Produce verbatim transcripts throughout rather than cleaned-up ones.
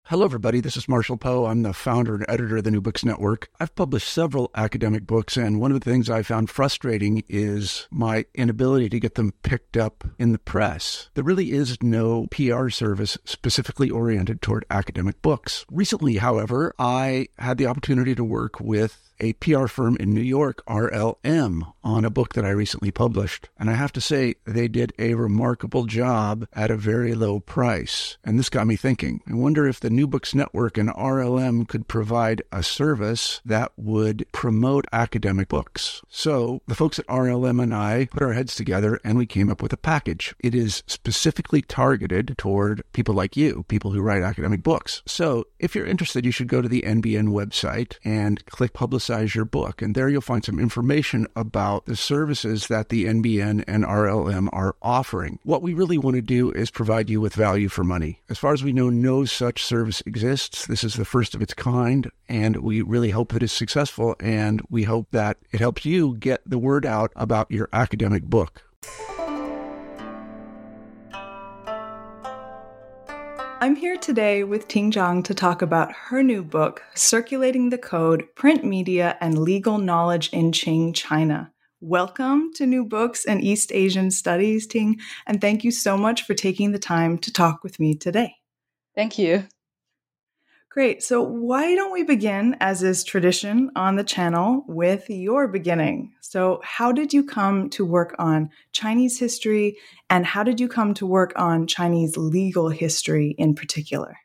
Hello, everybody. This is Marshall Poe. I'm the founder and editor of the New Books Network. I've published several academic books, and one of the things I found frustrating is my inability to get them picked up in the press. There really is no P R service specifically oriented toward academic books. Recently, however, I had the opportunity to work with a P R firm in New York, R L M, on a book that I recently published. And I have to say, they did a remarkable job at a very low price. And this got me thinking. I wonder if the New Books Network and R L M could provide a service that would promote academic books. So the folks at R L M and I put our heads together and we came up with a package. It is specifically targeted toward people like you, people who write academic books. So if you're interested, you should go to the N B N website and click Publicize your book. And there you'll find some information about the services that the N B N and R L M are offering. What we really want to do is provide you with value for money. As far as we know, no such service exists. This is the first of its kind, and we really hope that it's successful, and we hope that it helps you get the word out about your academic book. I'm here today with Ting Zhang to talk about her new book, Circulating the Code, Print Media and Legal Knowledge in Qing China. Welcome to New Books and East Asian Studies, Ting, and thank you so much for taking the time to talk with me today. Thank you. Great. So why don't we begin, as is tradition on the channel, with your beginning? So how did you come to work on Chinese history, and how did you come to work on Chinese legal history in particular?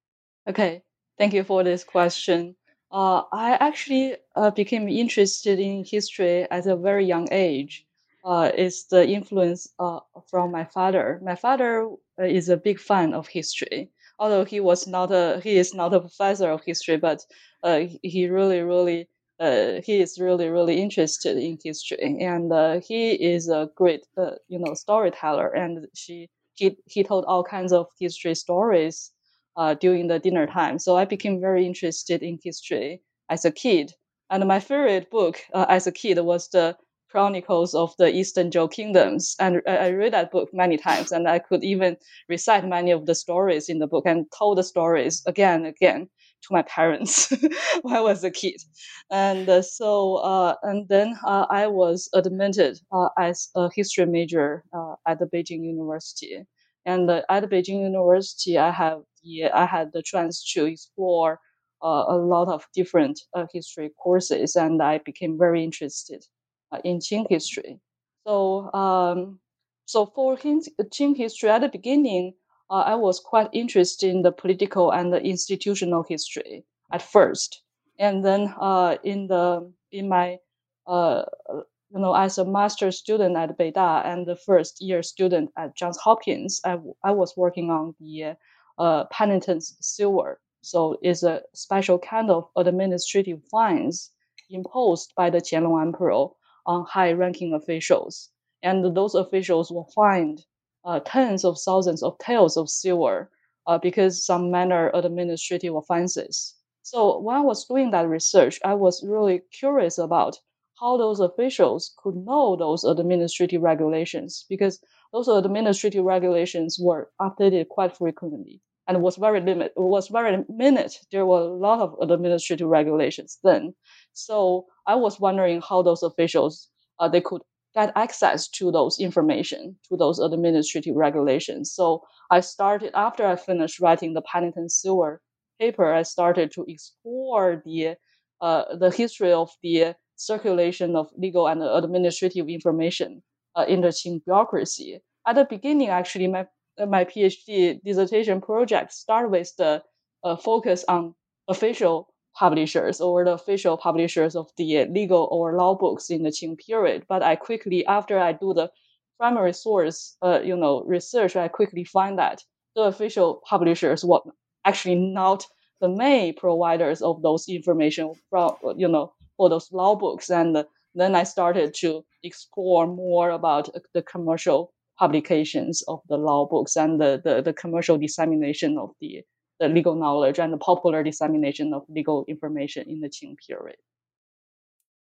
Okay. Thank you for this question. Uh, I actually uh, became interested in history at a very young age. Uh, it's the influence uh, from my father. My father uh, is a big fan of history. Although he was not a, he is not a professor of history, but uh, he really, really, uh, he is really, really interested in history, and uh, he is a great, uh, you know, storyteller. And she, he, he told all kinds of history stories uh, during the dinner time. So I became very interested in history as a kid. And my favorite book uh, as a kid was the Chronicles of the Eastern Zhou Kingdoms. And I read that book many times, and I could even recite many of the stories in the book and told the stories again and again to my parents when I was a kid. And uh, so, uh, and then uh, I was admitted uh, as a history major uh, at the Beijing University. And uh, at the Beijing University, I have the, I had the chance to explore uh, a lot of different uh, history courses, and I became very interested uh, in Qing history. So, um, so for Qing history at the beginning, uh, I was quite interested in the political and the institutional history at first, and then uh, in the in my uh, you know as a master's student at Beida and the first year student at Johns Hopkins, I, I was working on the uh, penitence silver. So it's a special kind of administrative fines imposed by the Qianlong Emperor on high-ranking officials, and those officials were fined uh, tens of thousands of taels of silver uh, because some minor administrative offenses. So when I was doing that research, I was really curious about how those officials could know those administrative regulations, because those administrative regulations were updated quite frequently. And it was very limited. It was very minute. There were a lot of administrative regulations then. So I was wondering how those officials uh, they could get access to those information, to those administrative regulations. So I started after I finished writing the Penitence Silver paper. I started to explore the uh, the history of the circulation of legal and administrative information uh, in the Qing bureaucracy. At the beginning, actually, my my PhD dissertation project started with the uh, focus on official publishers or the official publishers of the legal or law books in the Qing period. But I quickly, after I do the primary source, uh, you know, research, I quickly find that the official publishers were actually not the main providers of those information from, you know, for those law books. And then I started to explore more about the commercial publications of the law books and the, the, the commercial dissemination of the, the legal knowledge and the popular dissemination of legal information in the Qing period.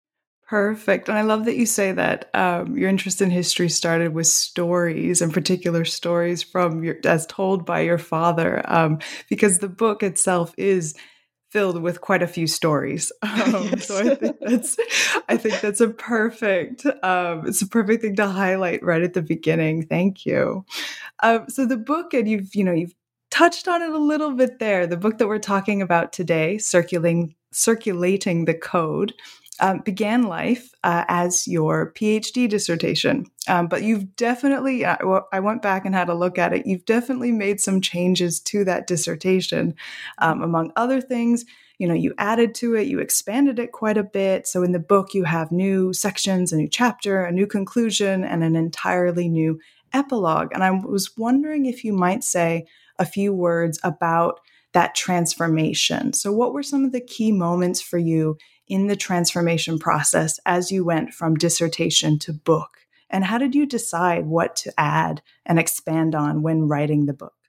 Perfect. And I love that you say that um, your interest in history started with stories, in particular stories from your, as told by your father, um, because the book itself is filled with quite a few stories. Um, Yes. so I think that's, I think that's a perfect, um, it's a perfect thing to highlight right at the beginning. Thank you. Um, so the book, and you've, you know, you've touched on it a little bit there. The book that we're talking about today, circulating, circulating the code, um, began life uh, as your PhD dissertation. Um, but you've definitely, uh, well, I went back and had a look at it. You've definitely made some changes to that dissertation. Um, among other things, you know, you added to it, you expanded it quite a bit. So in the book, you have new sections, a new chapter, a new conclusion, and an entirely new epilogue. And I was wondering if you might say a few words about that transformation. So what were some of the key moments for you in the transformation process as you went from dissertation to book? And how did you decide what to add and expand on when writing the book?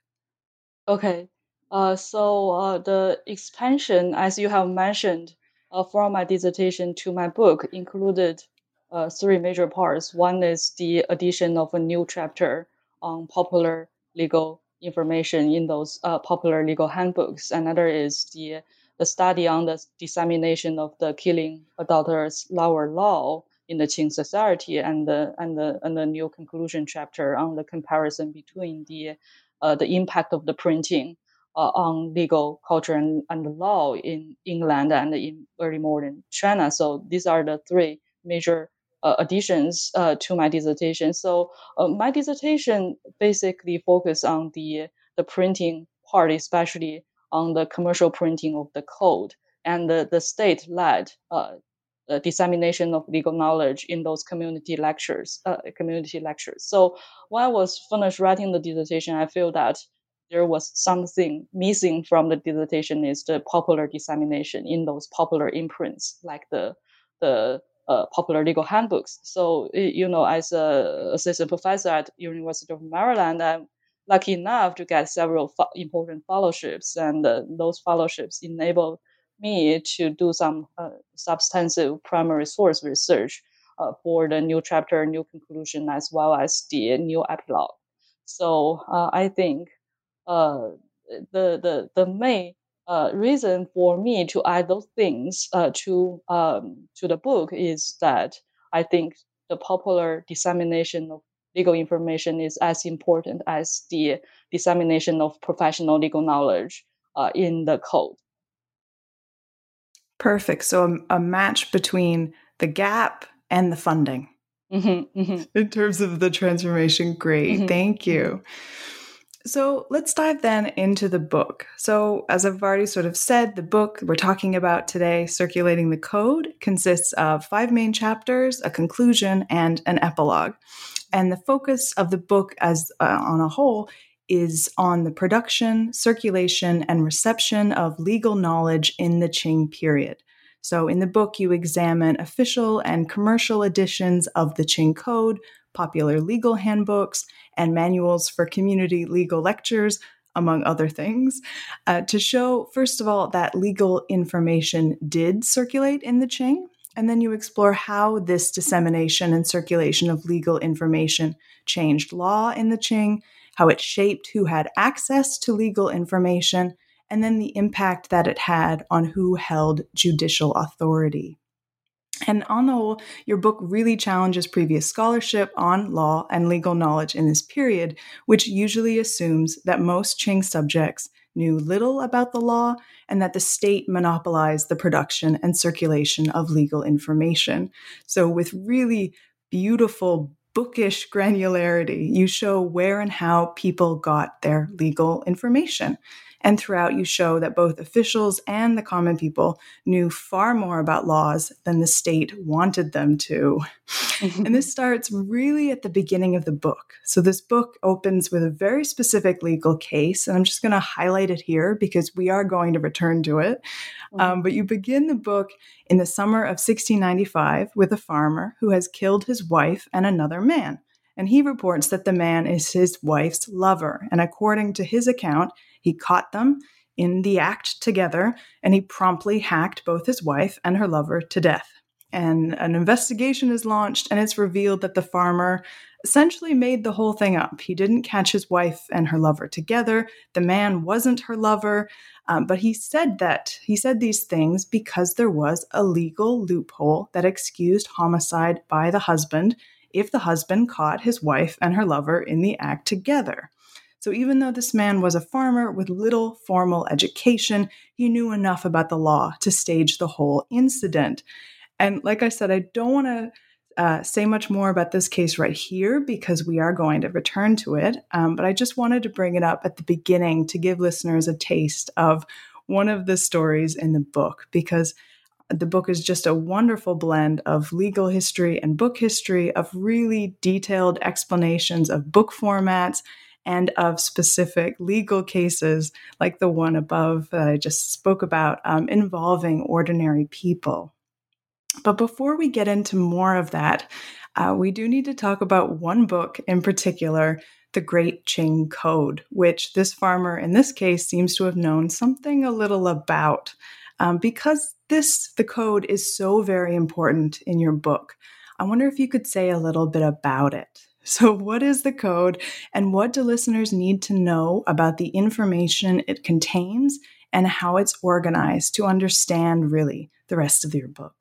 Okay. Uh, so uh, the expansion, as you have mentioned, uh, from my dissertation to my book included uh, three major parts. One is the addition of a new chapter on popular legal information in those uh, popular legal handbooks. Another is the the study on the dissemination of the killing adulterous lower law in the Qing society, and the and the and the new conclusion chapter on the comparison between the uh, the impact of the printing uh, on legal culture and, and law in England and in early modern China. So these are the three major uh, additions uh, to my dissertation. So uh, my dissertation basically focused on the the printing part, especially on the commercial printing of the code, and the, the state-led uh, uh, dissemination of legal knowledge in those community lectures, uh, community lectures. So when I was finished writing the dissertation, I feel that there was something missing from the dissertation is the popular dissemination in those popular imprints, like the the uh, popular legal handbooks. So you know, as a assistant professor at University of Maryland, I'm lucky enough to get several fo- important fellowships, and uh, those fellowships enable me to do some uh, substantive primary source research uh, for the new chapter, new conclusion, as well as the new epilogue. So uh, I think uh, the the the main uh, reason for me to add those things uh, to um, to the book is that I think the popular dissemination of legal information is as important as the dissemination of professional legal knowledge uh, in the code. Perfect. So a, a match between the gap and the funding. Mm-hmm, mm-hmm, In terms of the transformation, great. mm-hmm, Thank mm-hmm. you. So let's dive then into the book. So, as I've already sort of said, the book we're talking about today, Circulating the Code, consists of five main chapters, a conclusion, and an epilogue. And the focus of the book as uh, on a whole is on the production, circulation, and reception of legal knowledge in the Qing period. So, in the book, you examine official and commercial editions of the Qing Code, popular legal handbooks, and manuals for community legal lectures, among other things, uh, to show, first of all, that legal information did circulate in the Qing. And then you explore how this dissemination and circulation of legal information changed law in the Qing, how it shaped who had access to legal information, and then the impact that it had on who held judicial authority. And on the whole, your book really challenges previous scholarship on law and legal knowledge in this period, which usually assumes that most Qing subjects knew little about the law and that the state monopolized the production and circulation of legal information. So, with really beautiful, bookish granularity, you show where and how people got their legal information. And throughout, you show that both officials and the common people knew far more about laws than the state wanted them to. And this starts really at the beginning of the book. So this book opens with a very specific legal case, and I'm just going to highlight it here because we are going to return to it. Mm-hmm. Um, but you begin the book in the summer of sixteen ninety-five with a farmer who has killed his wife and another man. And he reports that the man is his wife's lover. And according to his account, he caught them in the act together, and he promptly hacked both his wife and her lover to death. And an investigation is launched, and it's revealed that the farmer essentially made the whole thing up. He didn't catch his wife and her lover together. The man wasn't her lover. Um, but he said that he said these things because there was a legal loophole that excused homicide by the husband if the husband caught his wife and her lover in the act together. So even though this man was a farmer with little formal education, he knew enough about the law to stage the whole incident. And like I said, I don't want to uh, say much more about this case right here because we are going to return to it. Um, but I just wanted to bring it up at the beginning to give listeners a taste of one of the stories in the book, because the book is just a wonderful blend of legal history and book history, of really detailed explanations of book formats and of specific legal cases like the one above that I just spoke about, um, involving ordinary people. But before we get into more of that, uh, we do need to talk about one book in particular, The Great Qing Code, which this farmer in this case seems to have known something a little about. Um, because this, the code, is so very important in your book, I wonder if you could say a little bit about it. So what is the code, and what do listeners need to know about the information it contains and how it's organized to understand really the rest of your book?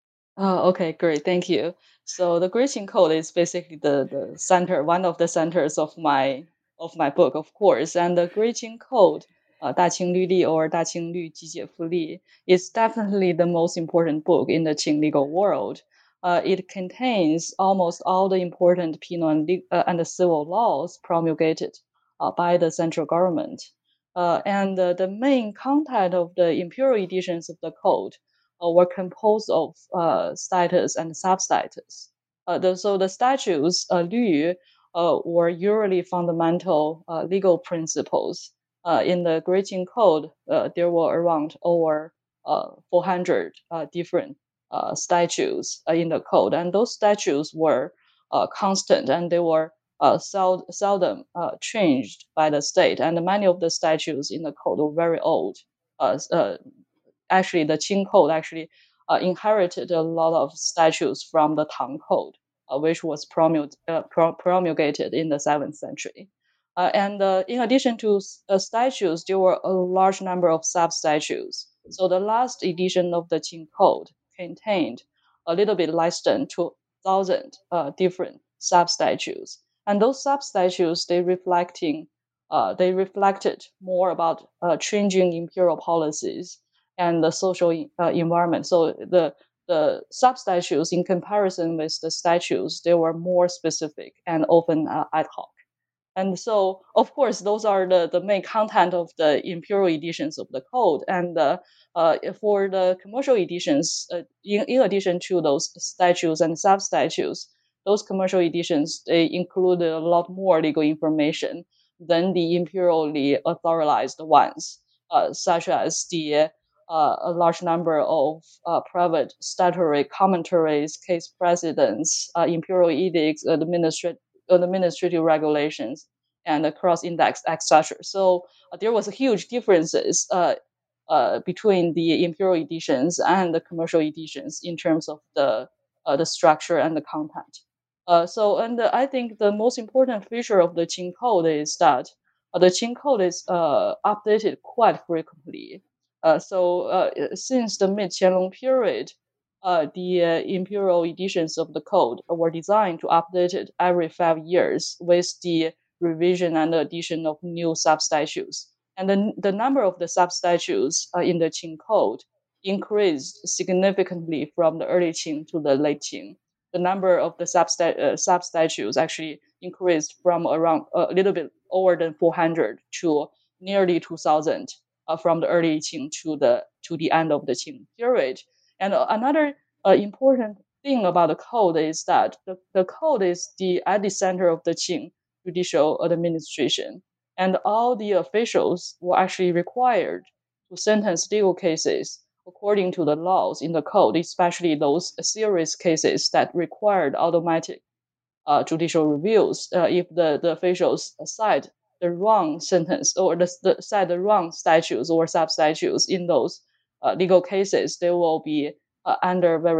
Oh, okay, great. Thank you. So the Great Qing Code is basically the, the center, one of the centers of my of my book, of course. And the Great Qing Code, uh, 大清律例 or 大清律集解复例, is definitely the most important book in the Qing legal world. Uh, it contains almost all the important penal and, uh, and civil laws promulgated uh, by the central government. Uh, and uh, the main content of the imperial editions of the code uh, were composed of uh, status and substatus. Uh, the, so the statutes, uh, 律, uh, were usually fundamental uh, legal principles. Uh, in the Great Qing Code, uh, there were around over uh, four hundred uh, different uh, statutes uh, in the code, and those statutes were uh, constant, and they were uh, sel- seldom uh, changed by the state. And many of the statutes in the code were very old. Uh, uh, actually, the Qing Code actually uh, inherited a lot of statutes from the Tang Code, uh, which was promul- uh, pro- promulgated in the seventh century. Uh, and uh, in addition to uh, statutes, there were a large number of sub-statutes. So the last edition of the Qing Code contained a little bit less than two thousand uh, different sub-statutes. And those sub-statutes, they reflecting, uh, they reflected more about uh, changing imperial policies and the social uh, environment. So the the sub-statutes, in comparison with the statutes, they were more specific and often uh, ad hoc. And so, of course, those are the, the main content of the imperial editions of the code. And uh, uh, for the commercial editions, uh, in, in addition to those statutes and sub-statutes, those commercial editions, they include a lot more legal information than the imperially authorized ones, uh, such as the uh, a large number of uh, private statutory commentaries, case precedents, uh, imperial edicts, administrative administrative regulations, and the cross-index, et cetera. So uh, there was a huge differences uh, uh, between the imperial editions and the commercial editions in terms of the uh, the structure and the content. Uh, so, and uh, I think the most important feature of the Qing Code is that uh, the Qing Code is uh, updated quite frequently. Uh, so, uh, since the mid-Qianlong period, uh, the uh, imperial editions of the code were designed to update it every five years with the revision and addition of new substatutes. And the, the number of the substatutes uh, in the Qing Code increased significantly from the early Qing to the late Qing. The number of the substat- uh, substatutes actually increased from around uh, a little bit over than four hundred to nearly two thousand uh, from the early Qing to the to the end of the Qing period. And another uh, important thing about the code is that the, the code is the at the center of the Qing judicial administration, and all the officials were actually required to sentence legal cases according to the laws in the code, especially those serious cases that required automatic uh, judicial reviews. Uh, if the, the officials cite the wrong sentence or the, the cite the wrong statutes or sub-statutes in those uh, legal cases, they will be uh, under very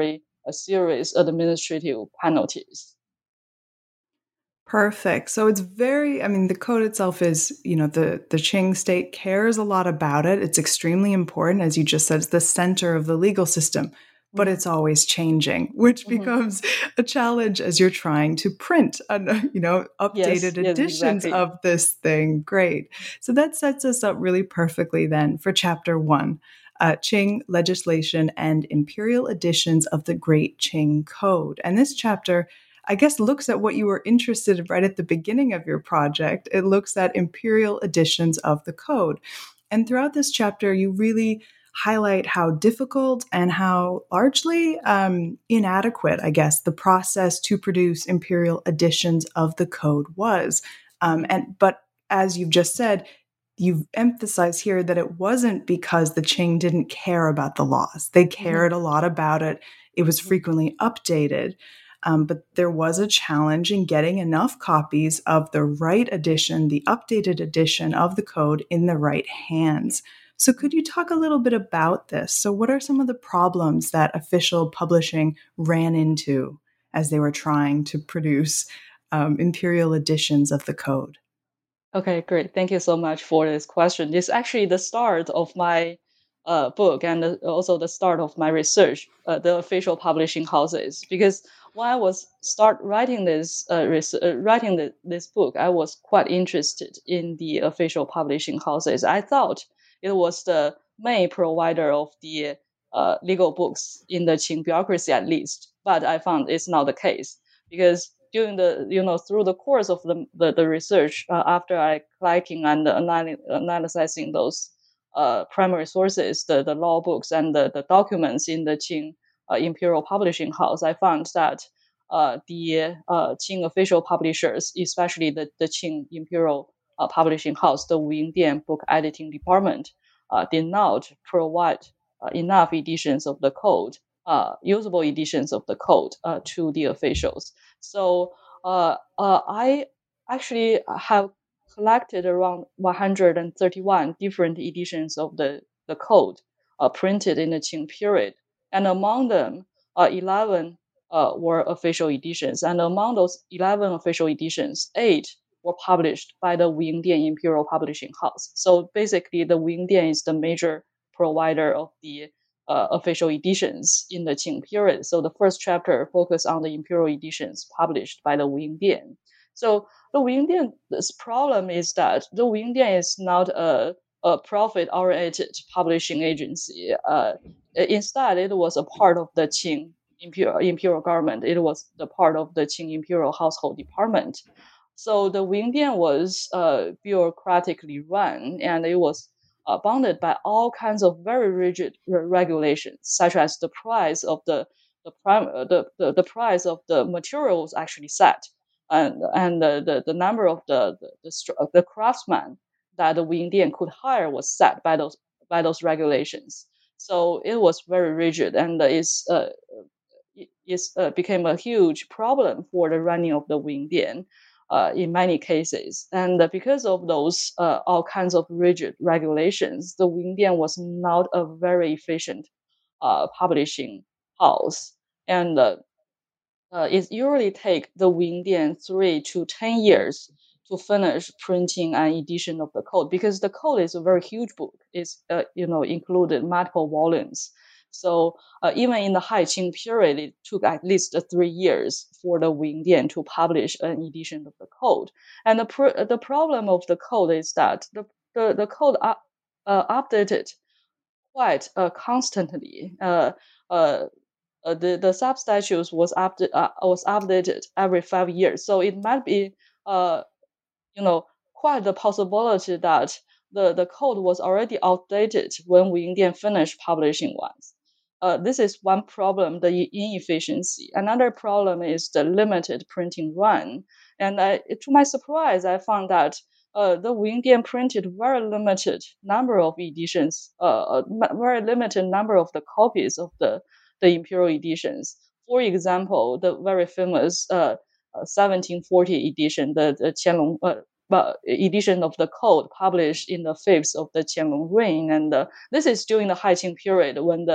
a serious administrative penalties. Perfect. So it's very, I mean, the code itself is, you know, the, the Qing state cares a lot about it. It's extremely important. As you just said, it's the center of the legal system, but it's always changing, which mm-hmm. becomes a challenge as you're trying to print, an, you know, updated yes, editions yes, exactly. of this thing. Great. So that sets us up really perfectly then for chapter one. Uh, Qing legislation and imperial editions of the Great Qing Code. And this chapter, I guess, looks at what you were interested in right at the beginning of your project. It looks at imperial editions of the code. And throughout this chapter, you really highlight how difficult and how largely um, inadequate, I guess, the process to produce imperial editions of the code was. Um, and but as you've just said, you've emphasized here that it wasn't because the Qing didn't care about the laws. They cared mm-hmm. a lot about it. It was frequently updated. Um, but there was a challenge in getting enough copies of the right edition, the updated edition of the code in the right hands. So could you talk a little bit about this? So what are some of the problems that official publishing ran into as they were trying to produce um, imperial editions of the code? Okay, great. Thank you so much for this question. It's actually the start of my uh, book and the, also the start of my research, uh, the official publishing houses. Because when I was start writing this uh, res- uh, writing the, this book, I was quite interested in the official publishing houses. I thought it was the main provider of the uh, legal books in the Qing bureaucracy, at least. But I found it's not the case, because during the, you know, through the course of the the, the research, uh, after I collecting and analy- analyzing those uh, primary sources, the, the law books and the, the documents in the Qing uh, Imperial Publishing House, I found that uh, the uh, Qing official publishers, especially the, the Qing Imperial uh, Publishing House, the Wu Yingdian Book Editing Department, uh, did not provide uh, enough editions of the code, uh, usable editions of the code uh, to the officials. So uh, uh, I actually have collected around one hundred thirty-one different editions of the, the code uh, printed in the Qing period. And among them, uh, eleven uh, were official editions. And among those eleven official editions, eight were published by the Wu Yingdian Imperial Publishing House. So basically, the Wu Yingdian is the major provider of the Uh, official editions in the Qing period. So the first chapter focused on the imperial editions published by the Wu Yingdian. So the Wu Yingdian's problem is that the Wu Yingdian is not a, a profit-oriented publishing agency. Uh, instead, it was a part of the Qing imperial, imperial government. It was the part of the Qing Imperial Household Department. So the Wu Yingdian was uh, bureaucratically run, and it was Uh, bounded by all kinds of very rigid re- regulations, such as the price of the the, prim- uh, the, the the price of the materials actually set, and and the, the, the number of the the, the, str- the craftsmen that the Wu Yingdian could hire was set by those by those regulations. So it was very rigid, and it's uh, it is, uh, became a huge problem for the running of the Wu Yingdian. Uh, in many cases. And uh, because of those uh, all kinds of rigid regulations, the Wu Yingdian was not a very efficient uh, publishing house. And uh, uh, it usually takes the Wu Yingdian three to ten years to finish printing an edition of the code, because the code is a very huge book. It's uh, you know included multiple volumes. So uh, even in the Hai Qing period, it took at least uh, three years for the Wu Yingdian to publish an edition of the code. And the pr- the problem of the code is that the the, the code up, uh, updated quite uh, constantly. Uh, uh, uh, the the substatutes was updated uh, was updated every five years. So it might be uh, you know quite the possibility that the, the code was already outdated when Wu Yingdian finished publishing once. Uh, this is one problem, the inefficiency. Another problem is the limited printing run. And I, to my surprise, I found that uh, the Wu Yingdian printed very limited number of editions, uh, very limited number of the copies of the, the imperial editions. For example, the very famous uh, uh, seventeen forty edition, the, the Qianlong uh, uh, edition of the code published in the fifth of the Qianlong reign. And uh, this is during the Hai Qing period when the Wu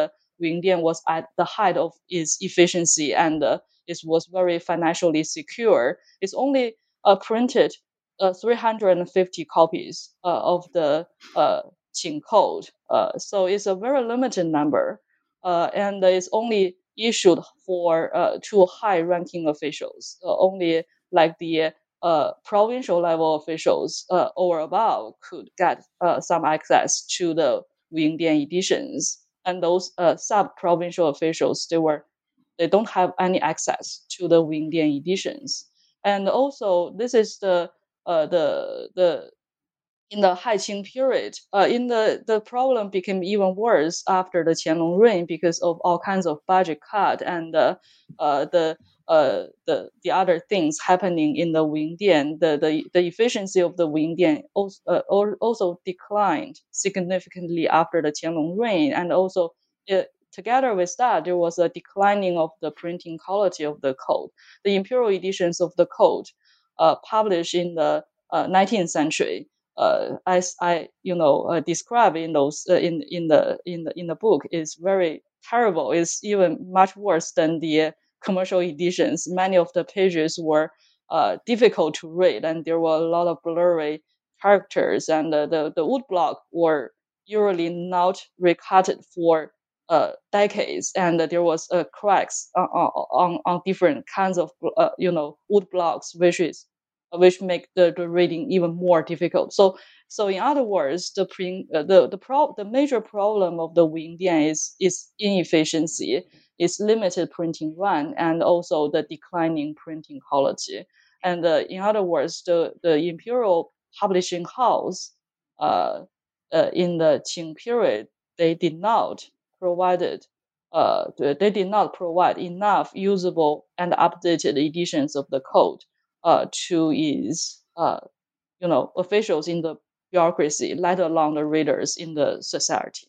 Yingdian was at the height of its efficiency and uh, it was very financially secure. It's only uh, printed uh, three hundred fifty copies uh, of the uh, Qing code. Uh, so it's a very limited number, uh, and it's only issued for uh, to high-ranking officials, uh, only like the uh, provincial level officials uh, or above could get uh, some access to the Yingdian editions, and those uh, sub-provincial officials they were they don't have any access to the Yingdian editions. And also, this is the uh, the the in the Haiqing period, uh, in the, the problem became even worse after the Qianlong reign because of all kinds of budget cut and uh, uh, the uh, the the other things happening in the Yingdian. The the, the efficiency of the Yingdian also, uh, also declined significantly after the Qianlong reign, and also it, together with that, there was a declining of the printing quality of the code. The imperial editions of the code, uh, published in the uh, nineteenth century. Uh, as I, you know, uh, describe in those uh, in in the in the in the book, is very terrible. It's even much worse than the commercial editions. Many of the pages were uh, difficult to read, and there were a lot of blurry characters, and uh, the the woodblock were usually not recutted for uh, decades, and uh, there was uh, cracks on, on on different kinds of uh, you know wood blocks, which is which make the, the reading even more difficult. So, so in other words, the print, uh, the the pro, the major problem of the Yingdian is is inefficiency, is limited printing run, and also the declining printing quality. And uh, in other words, the the imperial publishing house, uh, uh, in the Qing period, they did not provided. Uh, they did not provide enough usable and updated editions of the code uh, to its, uh, you know, officials in the bureaucracy, let alone the readers in the society.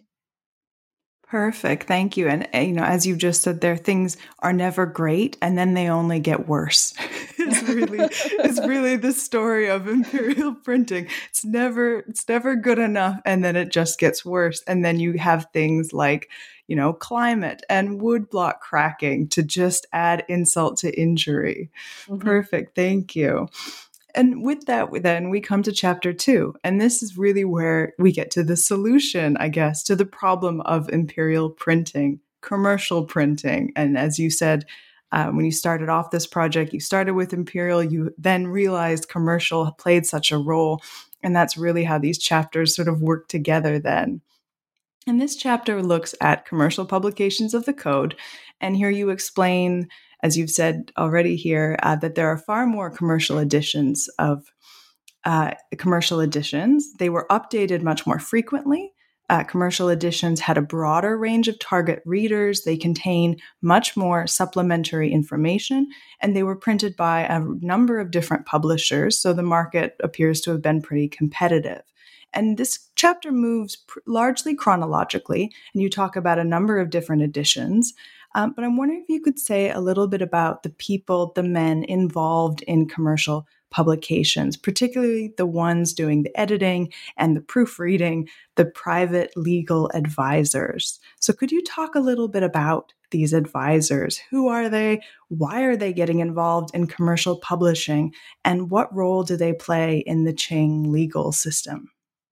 Perfect. Thank you. And, you know, as you just said there, things are never great and then they only get worse. it's really, it's really the story of imperial printing. It's never, it's never good enough. And then it just gets worse. And then you have things like, you know, climate and woodblock cracking to just add insult to injury. Mm-hmm. Perfect. Thank you. And with that, then we come to chapter two. And this is really where we get to the solution, I guess, to the problem of imperial printing, commercial printing. And as you said, uh, when you started off this project, you started with imperial, you then realized commercial played such a role. And that's really how these chapters sort of work together then. And this chapter looks at commercial publications of the code. And here you explain, as you've said already here, uh, that there are far more commercial editions of uh, commercial editions. They were updated much more frequently. Uh, commercial editions had a broader range of target readers. They contain much more supplementary information, and they were printed by a number of different publishers. So the market appears to have been pretty competitive. And this chapter moves pr- largely chronologically, and you talk about a number of different editions. Um, but I'm wondering if you could say a little bit about the people, the men involved in commercial publications, particularly the ones doing the editing and the proofreading, the private legal advisors. So could you talk a little bit about these advisors? Who are they? Why are they getting involved in commercial publishing? And what role do they play in the Qing legal system?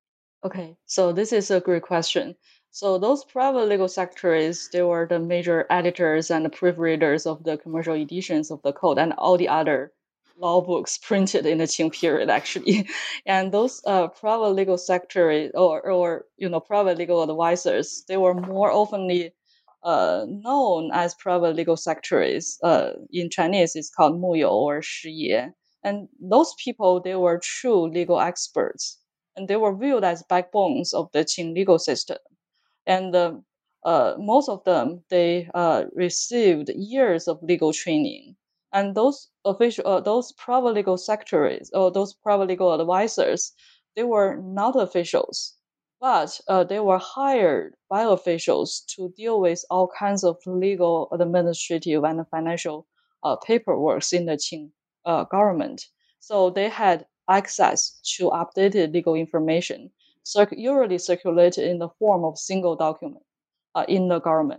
Okay, so this is a great question. So those private legal secretaries, they were the major editors and the proofreaders of the commercial editions of the code and all the other law books printed in the Qing period, actually. And those uh, private legal secretaries or, or, you know, private legal advisors, they were more oftenly uh, known as private legal secretaries. Uh, in Chinese, it's called 木友 or 师爷. And those people, they were true legal experts. And they were viewed as backbones of the Qing legal system. And uh, uh, most of them, they uh, received years of legal training. And those official, uh, those private legal secretaries or those private legal advisors, they were not officials, but uh, they were hired by officials to deal with all kinds of legal, administrative, and financial uh, paperwork in the Qing uh, government. So they had access to updated legal information, circ- usually circulated in the form of single document uh, in the government.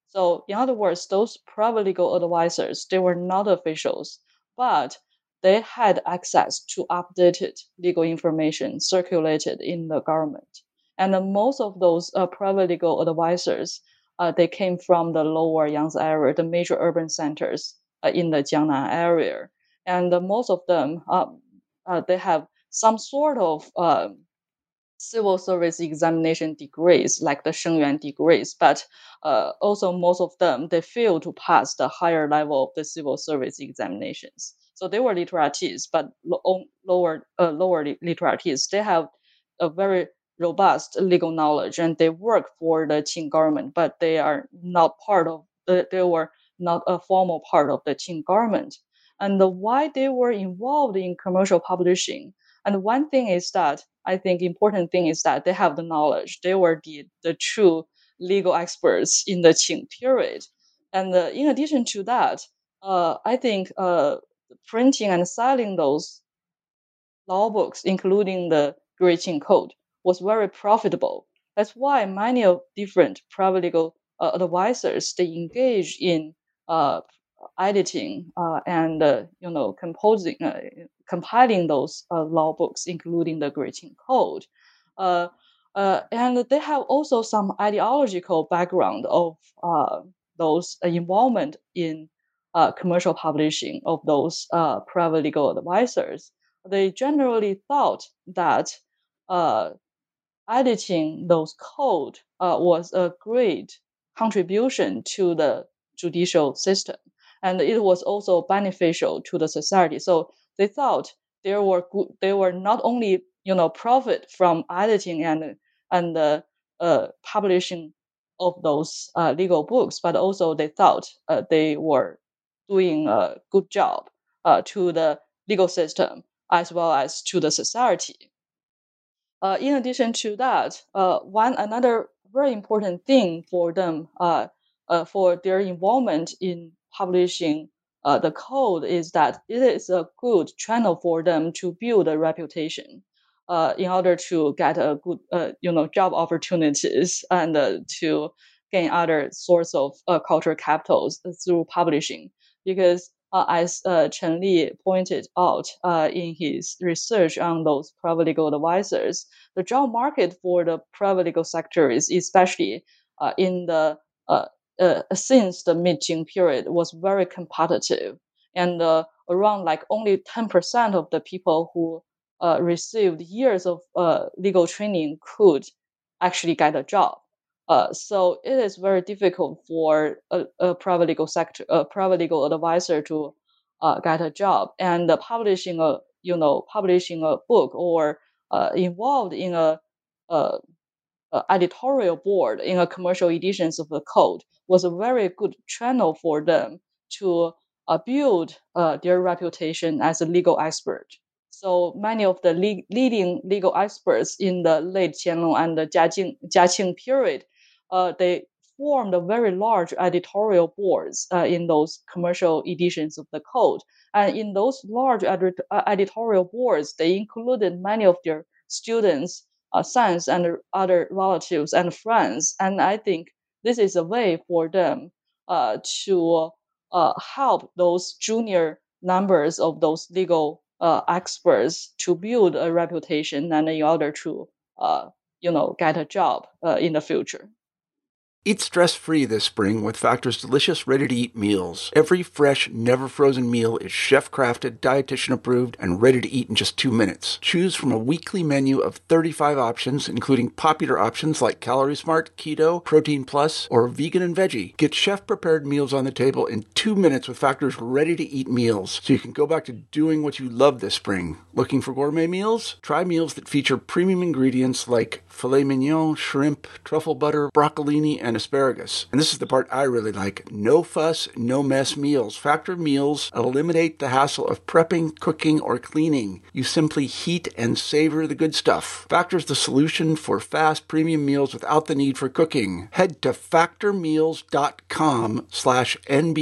So in other words, those paralegal advisors, they were not officials, but they had access to updated legal information circulated in the government. And uh, most of those uh, paralegal advisors, uh, they came from the lower Yangtze area, the major urban centers uh, in the Jiangnan area. And uh, most of them, uh, uh, they have some sort of uh, civil service examination degrees, like the Shengyuan degrees, but uh, also most of them, they failed to pass the higher level of the civil service examinations. So they were literates, but lo- lower uh, lower literates. They have a very robust legal knowledge, and they work for the Qing government, but they are not part of. Uh, they were not a formal part of the Qing government. And the, why they were involved in commercial publishing. And one thing is that I think important thing is that they have the knowledge. They were the, the true legal experts in the Qing period. And uh, in addition to that, uh, I think uh, printing and selling those law books, including the Great Qing Code, was very profitable. That's why many of different private legal uh, advisors, they engage in uh, editing uh, and uh, you know composing, uh, compiling those uh, law books, including the Great Qing Code. Uh, uh, and they have also some ideological background of uh, those uh, involvement in uh, commercial publishing of those uh, private legal advisors. They generally thought that uh, editing those code uh, was a great contribution to the judicial system, and it was also beneficial to the society. So they thought there were good, they were not only you know profit from editing and and uh, uh, publishing of those uh, legal books, but also they thought uh, they were doing a good job uh, to the legal system as well as to the society. Uh, in addition to that, uh, one another very important thing for them, uh, uh, for their involvement in publishing uh, the code, is that it is a good channel for them to build a reputation, uh, in order to get a good, uh, you know, job opportunities and uh, to gain other sorts of uh, cultural capitals through publishing. Because uh, as uh, Chen Li pointed out uh, in his research on those private legal advisors, the job market for the private legal sector is especially uh, in the uh, uh, since the mid-Qing period was very competitive, and uh, around like only ten percent of the people who uh, received years of uh, legal training could actually get a job. Uh, so it is very difficult for a, a private legal sector, a private legal advisor to uh, get a job. And uh, publishing a, you know, publishing a book or uh, involved in a, a, a editorial board in a commercial editions of the code was a very good channel for them to uh, build uh, their reputation as a legal expert. So many of the le- leading legal experts in the late Qianlong and the Jiaqing, Jiaqing period, uh, they formed a very large editorial boards uh, in those commercial editions of the code. And in those large edit- uh, editorial boards, they included many of their students, uh, sons, and other relatives and friends. And I think this is a way for them uh, to uh, help those junior numbers of those legal uh, experts to build a reputation and in order to, uh, you know, get a job uh, in the future. Eat stress-free this spring with Factor's delicious, ready-to-eat meals. Every fresh, never-frozen meal is chef-crafted, dietitian-approved, and ready to eat in just two minutes. Choose from a weekly menu of thirty-five options, including popular options like Calorie Smart, Keto, Protein Plus, or Vegan and Veggie. Get chef-prepared meals on the table in two minutes with Factor's ready-to-eat meals, so you can go back to doing what you love this spring. Looking for gourmet meals? Try meals that feature premium ingredients like filet mignon, shrimp, truffle butter, broccolini, and asparagus. And this is the part I really like. No fuss, no mess meals. Factor meals eliminate the hassle of prepping, cooking, or cleaning. You simply heat and savor the good stuff. Factor's the solution for fast premium meals without the need for cooking. Head to factormeals.com slash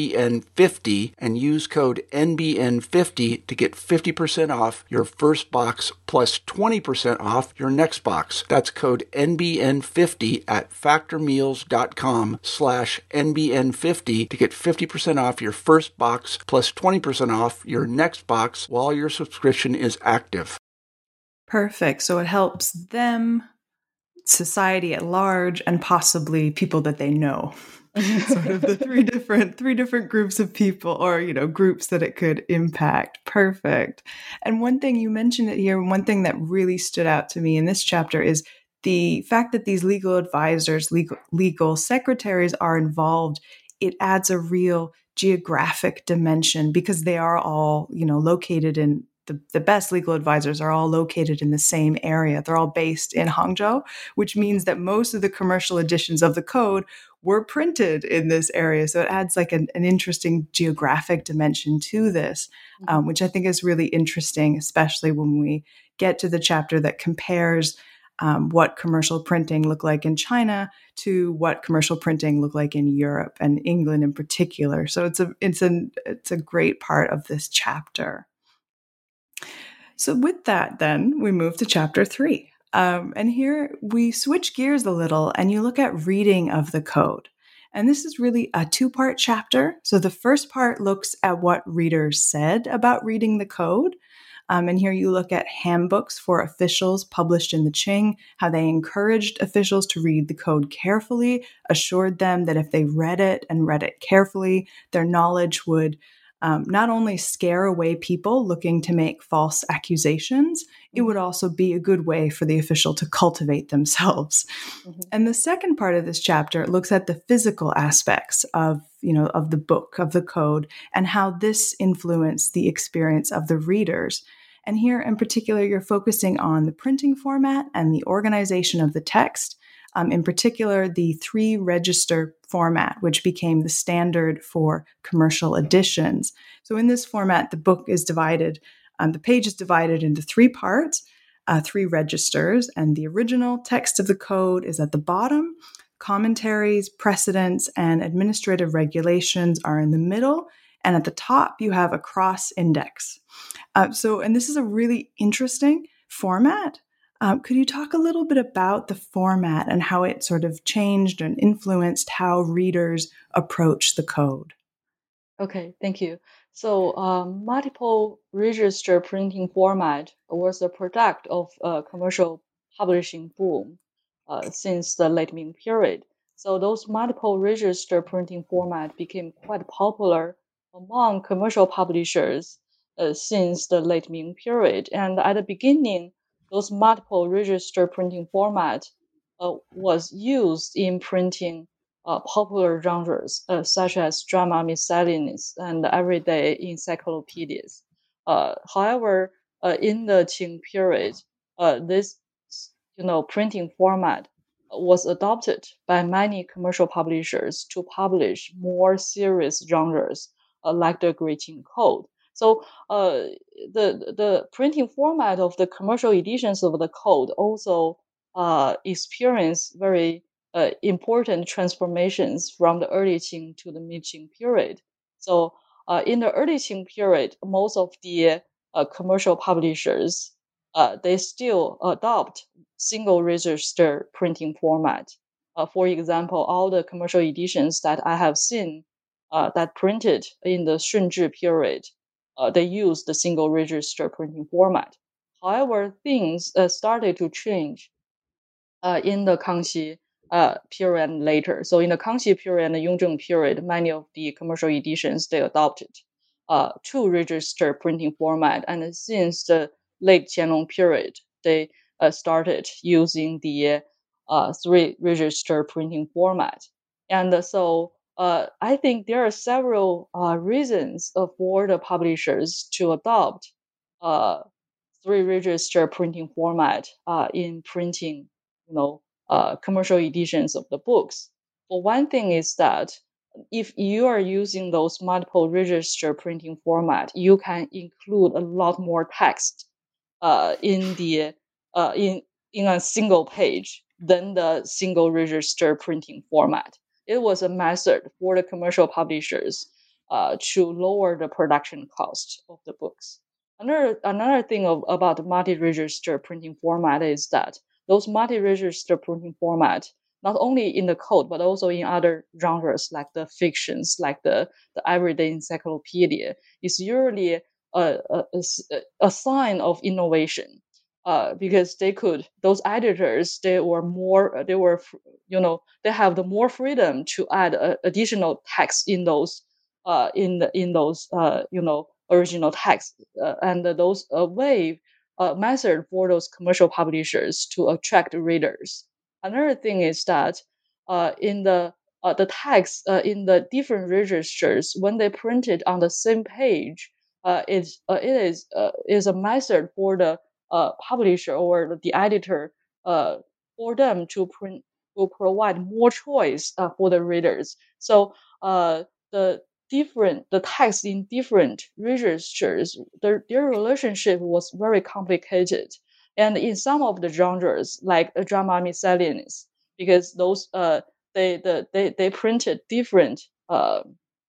NBN50 and use code N B N fifty to get fifty percent off your first box plus twenty percent off your next box. That's code N B N fifty at factormeals.com bookshop.com slash NBN50 to get fifty percent off your first box plus twenty percent off your next box while your subscription is active. Perfect. So it helps them, society at large, and possibly people that they know. Sort of the three different three different groups of people, or you know, groups that it could impact. Perfect. And one thing you mentioned it here, one thing that really stood out to me in this chapter is the fact that these legal advisors, legal legal secretaries are involved. It adds a real geographic dimension because they are all, you know, located in the, the best legal advisors are all located in the same area. They're all based in Hangzhou, which means that most of the commercial editions of the code were printed in this area. So it adds like an, an interesting geographic dimension to this, um, which I think is really interesting, especially when we get to the chapter that compares um, what commercial printing looked like in China to what commercial printing looked like in Europe and England in particular. So it's a it's a it's a great part of this chapter. So with that, then we move to chapter three. Um, and here we switch gears a little and you look at reading of the code. And this is really a two-part chapter. So the first part looks at what readers said about reading the code. Um, and here you look at handbooks for officials published in the Qing, how they encouraged officials to read the code carefully, assured them that if they read it and read it carefully, their knowledge would Um, not only scare away people looking to make false accusations, it would also be a good way for the official to cultivate themselves. Mm-hmm. And the second part of this chapter looks at the physical aspects of, you know, of the book, of the code, and how this influenced the experience of the readers. And here in particular, you're focusing on the printing format and the organization of the text. Um, in particular, the three register format, which became the standard for commercial editions. So in this format, the book is divided, um, the page is divided into three parts, uh, three registers, and the original text of the code is at the bottom. Commentaries, precedents, and administrative regulations are in the middle. And at the top, you have a cross index. Uh, so, and this is a really interesting format. Um, could you talk a little bit about the format and how it sort of changed and influenced how readers approach the code? Okay, thank you. So, um, multiple register printing format was a product of a commercial publishing boom uh, since the late Ming period. So, those multiple register printing format became quite popular among commercial publishers uh, since the late Ming period. And at the beginning, those multiple register printing format uh, was used in printing uh, popular genres uh, such as drama miscellanies and everyday encyclopedias. Uh, however, uh, in the Qing period, uh, this you know printing format was adopted by many commercial publishers to publish more serious genres uh, like the Greeting Code. So uh, the the printing format of the commercial editions of the code also uh, experienced very uh, important transformations from the early Qing to the mid Qing period. So uh, in the early Qing period, most of the uh, commercial publishers uh, they still adopt single register printing format. Uh, for example, all the commercial editions that I have seen uh, that printed in the Shunzhi period, uh, they use the single register printing format. However, things uh, started to change uh, in the Kangxi uh, period and later. So in the Kangxi period and the Yongzheng period, many of the commercial editions, they adopted uh, two register printing format. And since the late Qianlong period, they uh, started using the uh, three register printing format. And uh, so uh, I think there are several uh, reasons uh, for the publishers to adopt uh, three register printing format uh, in printing, you know, uh, commercial editions of the books. For one thing is that if you are using those multiple register printing format, you can include a lot more text uh, in the uh, in in a single page than the single register printing format. It was a method for the commercial publishers uh, to lower the production cost of the books. Another another thing of, about multi-register printing format is that those multi-register printing format not only in the code, but also in other genres like the fictions, like the, the everyday encyclopedia, is usually a, a, a, a sign of innovation. Uh, because they could, those editors, they were more, they were, you know, they have the more freedom to add uh, additional text in those, uh, in the, in those, uh, you know, original text, uh, and those uh, way uh, method for those commercial publishers to attract readers. Another thing is that uh, in the uh, the text uh, in the different registers, when they print it on the same page, uh, it's, uh, it is uh, is a method for the uh, publisher or the editor uh, for them to print to provide more choice uh, for the readers. So uh, the different the text in different registers, their, their relationship was very complicated. And in some of the genres, like the drama miscellaneous, because those uh they the, they they printed different uh,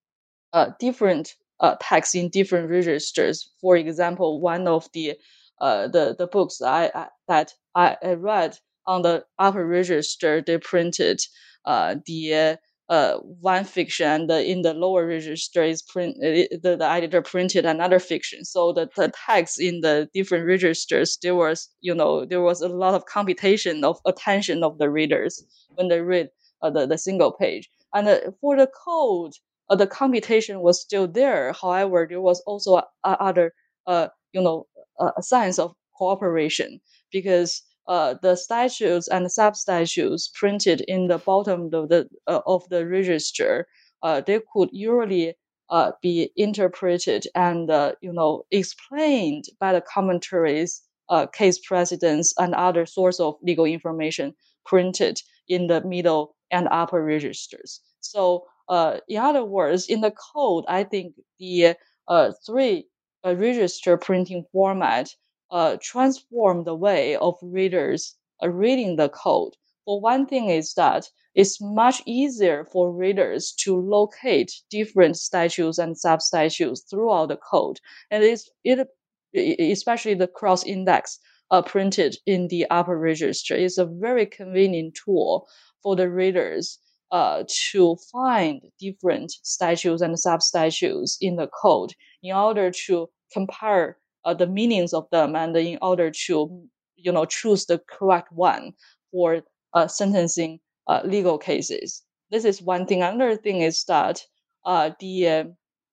uh different uh texts in different registers. For example, one of the uh the the books I, I that I, I read on the upper register, they printed uh the uh one fiction, and the, in the lower register is print uh, the, the editor printed another fiction. So the, the text in the different registers, there was, you know, there was a lot of computation of attention of the readers when they read uh, the, the single page. And uh, for the code, uh, the computation was still there. However, there was also uh, other uh you know uh, signs of cooperation, because uh, the statutes and sub-statutes printed in the bottom of the uh, of the register, uh, they could usually uh, be interpreted and uh, you know explained by the commentaries, uh, case precedents, and other source of legal information printed in the middle and upper registers. So, uh, in other words, in the code, I think the uh, three uh, register printing format uh, transform the way of readers uh, reading the code. For one thing is that it's much easier for readers to locate different statutes and sub-statutes throughout the code. And it's, it, especially the cross-index uh, printed in the upper register, is a very convenient tool for the readers uh, to find different statutes and sub-statutes in the code in order to compare uh, the meanings of them, and in order to, you know, choose the correct one for uh, sentencing uh, legal cases. This is one thing. Another thing is that uh, the uh,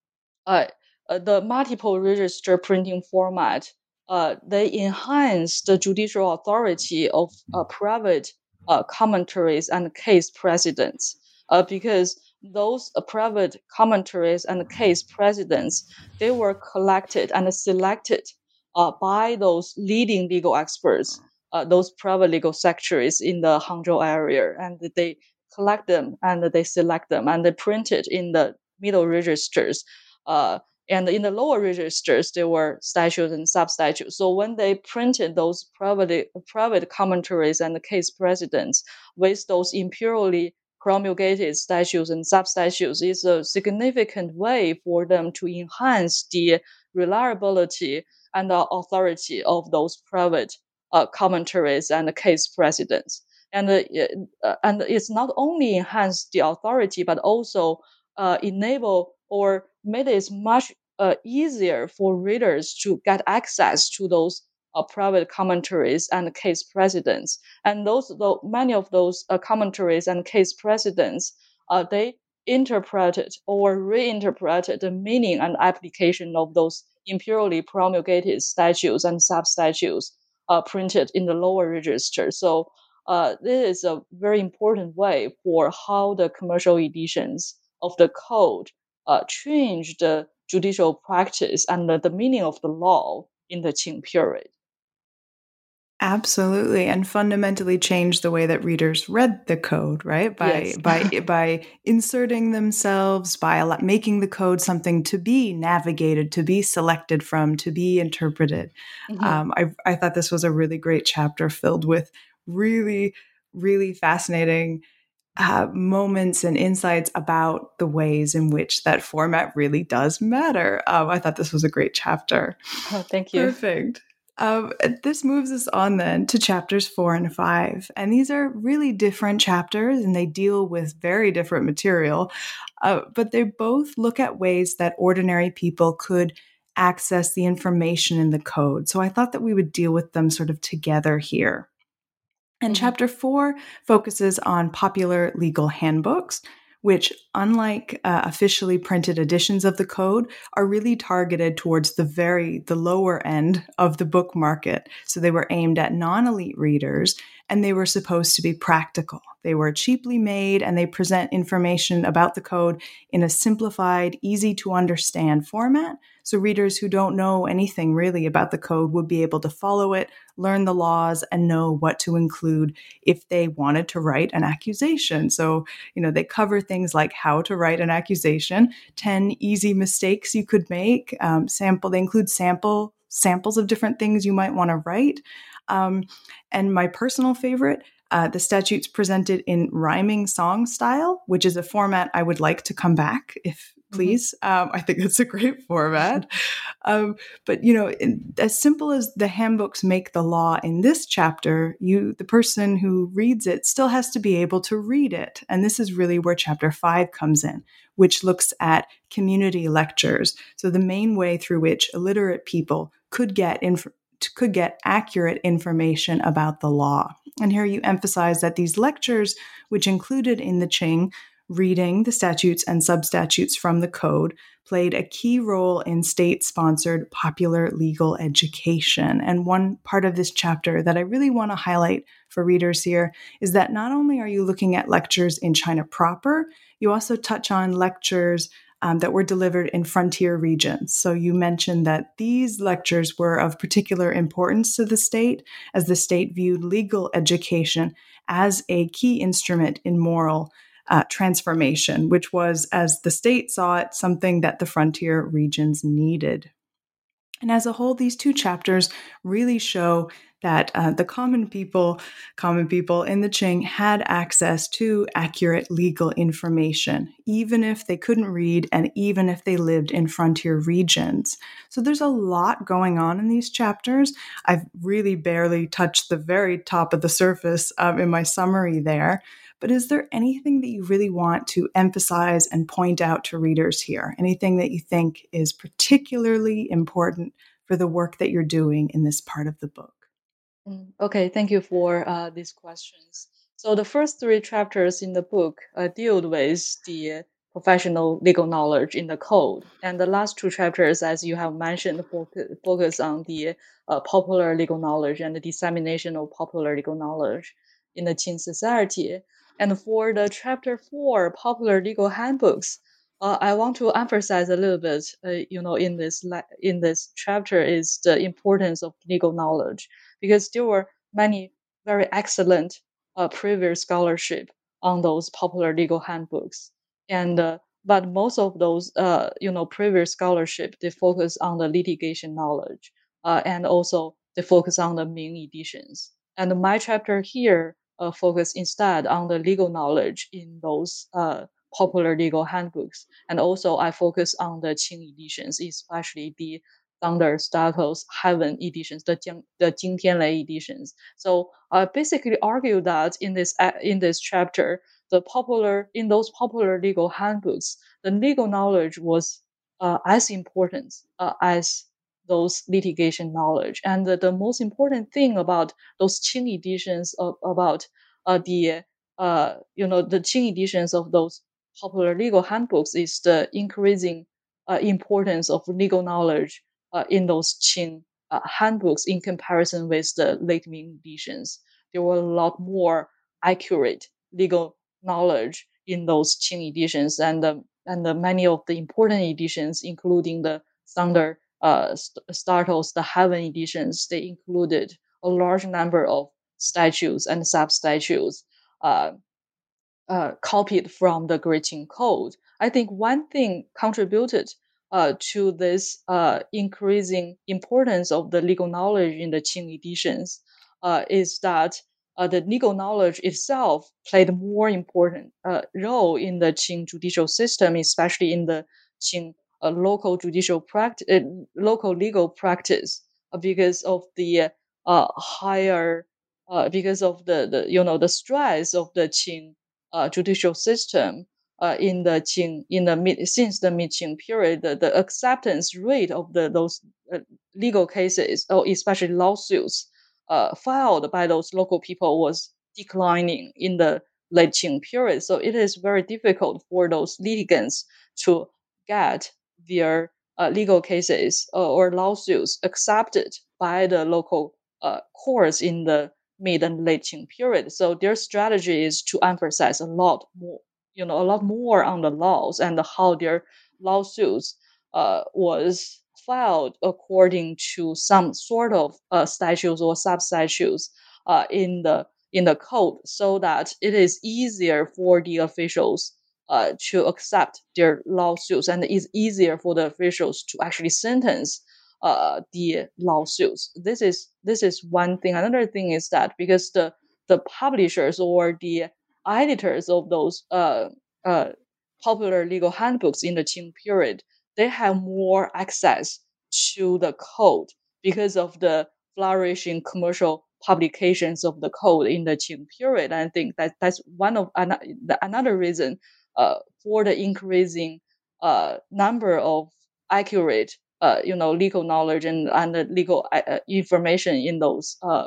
uh, the multiple register printing format, uh, they enhance the judicial authority of uh, private uh, commentaries and case precedents, uh, because those uh, private commentaries and case precedents, they were collected and selected uh, by those leading legal experts, uh, those private legal secretaries in the Hangzhou area, and they collect them and they select them and they print it in the middle registers. Uh, and in the lower registers, there were statutes and sub-statutes. So when they printed those private, private commentaries and the case precedents with those imperially promulgated statutes and sub-statutes, is a significant way for them to enhance the reliability and the authority of those private uh, commentaries and the case precedents. And, uh, and it's not only enhanced the authority, but also uh, enable or made it much uh, easier for readers to get access to those uh, private commentaries and case precedents. And those, though, many of those uh, commentaries and case precedents, uh, they interpreted or reinterpreted the meaning and application of those imperially promulgated statutes and sub-statutes uh, printed in the lower register. So uh, this is a very important way for how the commercial editions of the code uh, change the judicial practice and the, the meaning of the law in the Qing period. Absolutely, and fundamentally change the way that readers read the code, right? By Yes. by by inserting themselves, by making the code something to be navigated, to be selected from, to be interpreted. Mm-hmm. Um, I I thought this was a really great chapter filled with really, really fascinating uh, moments and insights about the ways in which that format really does matter. Um, I thought this was a great chapter. Oh, thank you. Perfect. Um, this moves us on then to chapters four and five. And these are really different chapters and they deal with very different material, uh, but they both look at ways that ordinary people could access the information in the code. So I thought that we would deal with them sort of together here. And Mm-hmm. chapter four focuses on popular legal handbooks, which, unlike uh, officially printed editions of the code, are really targeted towards the very the lower end of the book market. So they were aimed at non-elite readers, and they were supposed to be practical. They were cheaply made, and they present information about the code in a simplified, easy to understand format. So readers who don't know anything really about the code would be able to follow it, learn the laws, and know what to include if they wanted to write an accusation. So, you know, they cover things like how to write an accusation, ten easy mistakes you could make, um, sample, they include sample samples of different things you might want to write. Um, and my personal favorite, uh, the statutes presented in rhyming song style, which is a format I would like to come back if please. Mm-hmm. Um, I think that's a great format. um, but, you know, in, as simple as the handbooks make the law in this chapter, you, the person who reads it still has to be able to read it. And this is really where chapter five comes in, which looks at community lectures. So the main way through which illiterate people could get inf- could get accurate information about the law. And here you emphasize that these lectures, which included in the Qing reading the statutes and substatutes from the code, played a key role in state-sponsored popular legal education. And one part of this chapter that I really want to highlight for readers here is that not only are you looking at lectures in China proper, you also touch on lectures um, that were delivered in frontier regions. So you mentioned that these lectures were of particular importance to the state, as the state viewed legal education as a key instrument in moral Uh, transformation, which was, as the state saw it, something that the frontier regions needed. And as a whole, these two chapters really show that uh, the common people, common people in the Qing had access to accurate legal information, even if they couldn't read and even if they lived in frontier regions. So there's a lot going on in these chapters. I've really barely touched the very top of the surface um, in my summary there. But is there anything that you really want to emphasize and point out to readers here? Anything that you think is particularly important for the work that you're doing in this part of the book? Okay, thank you for uh, these questions. So the first three chapters in the book uh, deal with the professional legal knowledge in the code, and the last two chapters, as you have mentioned, focus, focus on the uh, popular legal knowledge and the dissemination of popular legal knowledge in the Qing society. And for the chapter four, popular legal handbooks, uh, I want to emphasize a little bit, uh, you know, in this in this chapter is the importance of legal knowledge, because there were many very excellent uh, previous scholarship on those popular legal handbooks, and uh, but most of those uh, you know previous scholarship, they focus on the litigation knowledge, uh, and also they focus on the Ming editions. And my chapter here uh, focus instead on the legal knowledge in those uh, popular legal handbooks, and also I focus on the Qing editions, especially the Thunder, Statos, Heaven editions, the Jiang, the Jing Tianlei editions. So I basically argue that in this in this chapter, the popular in those popular legal handbooks, the legal knowledge was uh, as important uh, as those litigation knowledge. And the, the most important thing about those Qing editions of about uh, the uh, you know the Qing editions of those popular legal handbooks is the increasing uh, importance of legal knowledge uh, in those Qing uh, handbooks in comparison with the late Ming editions. There were a lot more accurate legal knowledge in those Qing editions, and um, and uh, many of the important editions, including the Thunder, uh, Startles, the Heaven editions, they included a large number of statutes and sub-statutes uh, uh, copied from the Great Qing Code. I think one thing contributed uh, to this uh, increasing importance of the legal knowledge in the Qing editions uh, is that uh, the legal knowledge itself played a more important uh, role in the Qing judicial system, especially in the Qing uh, local judicial practice, uh, local legal practice. because of the uh, higher, uh, because of the, the you know the stress of the Qing uh, judicial system uh, in the Qing in the mid since the mid Qing period, the, the acceptance rate of the those uh, legal cases, or especially lawsuits uh, filed by those local people, was declining in the late Qing period. So it is very difficult for those litigants to get their uh, legal cases uh, or lawsuits accepted by the local uh, courts in the mid and late Qing period. So their strategy is to emphasize a lot more, you know, a lot more on the laws and how their lawsuits uh, was filed according to some sort of uh, statutes or sub-statutes uh, in the in the code, so that it is easier for the officials uh, to accept their lawsuits, and it's easier for the officials to actually sentence uh, the lawsuits. This is this is one thing. Another thing is that because the the publishers or the editors of those uh, uh, popular legal handbooks in the Qing period, they have more access to the code because of the flourishing commercial publications of the code in the Qing period. I think that that's one of an, another reason uh, for the increasing uh, number of accurate, uh, you know, legal knowledge and and the legal uh, information in those uh,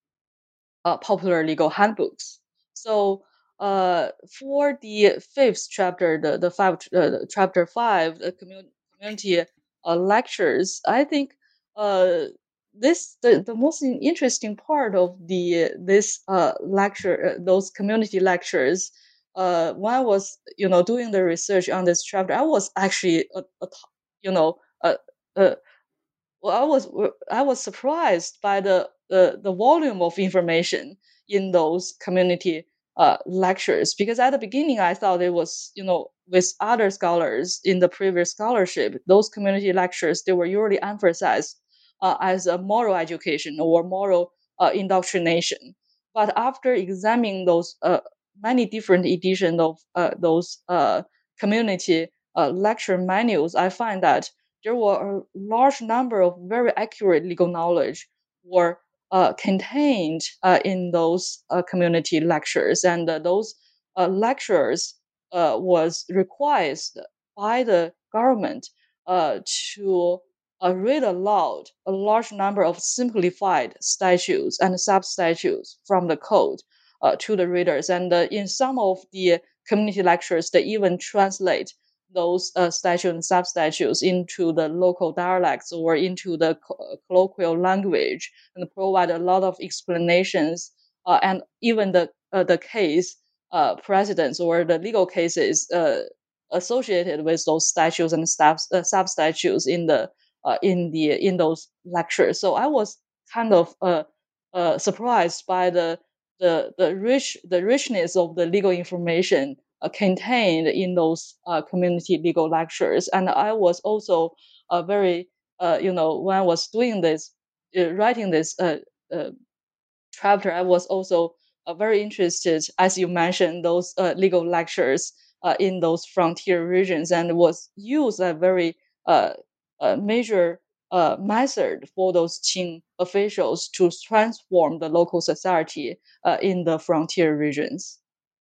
uh, popular legal handbooks. So uh, for the fifth chapter, the the five uh, chapter five, the commun- community uh, lectures, I think uh, this the, the most interesting part of the this uh, lecture, uh, those community lectures. Uh, when I was you know doing the research on this chapter, I was actually a, a you know a, a well, I was I was surprised by the the, the volume of information in those community uh, lectures, because at the beginning I thought it was you know with other scholars in the previous scholarship, those community lectures, they were usually emphasized uh, as a moral education or moral uh, indoctrination. But after examining those uh, many different editions of uh, those uh, community uh, lecture manuals, I find that there were a large number of very accurate legal knowledge were uh, contained uh, in those uh, community lectures, and uh, those uh, lectures uh, was required by the government uh, to uh, read aloud a large number of simplified statutes and sub-statutes from the code uh, to the readers. And uh, in some of the community lectures, they even translate those uh, statutes and sub-statutes into the local dialects or into the co- colloquial language, and provide a lot of explanations uh, and even the uh, the case uh, precedents or the legal cases uh, associated with those statutes and sub uh, sub-statutes in the uh, in the in those lectures. So I was kind of uh, uh, surprised by the the the rich the richness of the legal information uh, contained in those uh, community legal lectures. And I was also uh, very, uh, you know, when I was doing this, uh, writing this uh, uh, chapter, I was also uh, very interested, as you mentioned, those uh, legal lectures uh, in those frontier regions, and was used a very uh, uh, major uh, method for those Qing officials to transform the local society uh, in the frontier regions.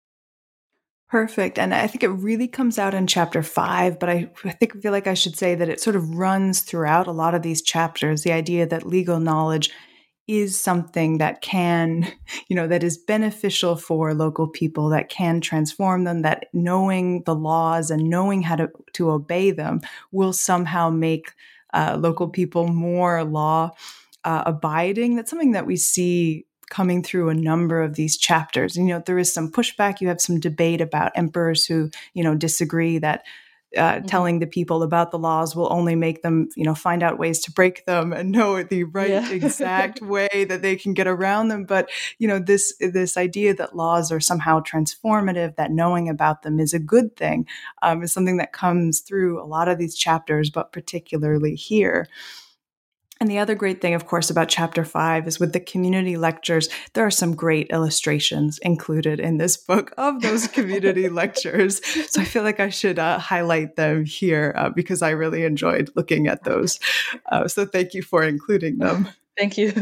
Perfect. And I think it really comes out in chapter five, but I, I think I feel like I should say that it sort of runs throughout a lot of these chapters, the idea that legal knowledge is something that can, you know, that is beneficial for local people, that can transform them, that knowing the laws and knowing how to, to obey them will somehow make uh, local people more law uh, abiding. That's something that we see coming through a number of these chapters. You know, there is some pushback. You have some debate about emperors who, you know, disagree that uh, mm-hmm. telling the people about the laws will only make them, you know, find out ways to break them and know the right yeah. exact way that they can get around them. But, you know, this, this idea that laws are somehow transformative, that knowing about them is a good thing, um, is something that comes through a lot of these chapters, but particularly here. And the other great thing, of course, about chapter five is with the community lectures, there are some great illustrations included in this book of those community lectures. So I feel like I should uh, highlight them here uh, because I really enjoyed looking at those. Uh, so thank you for including them. Thank you.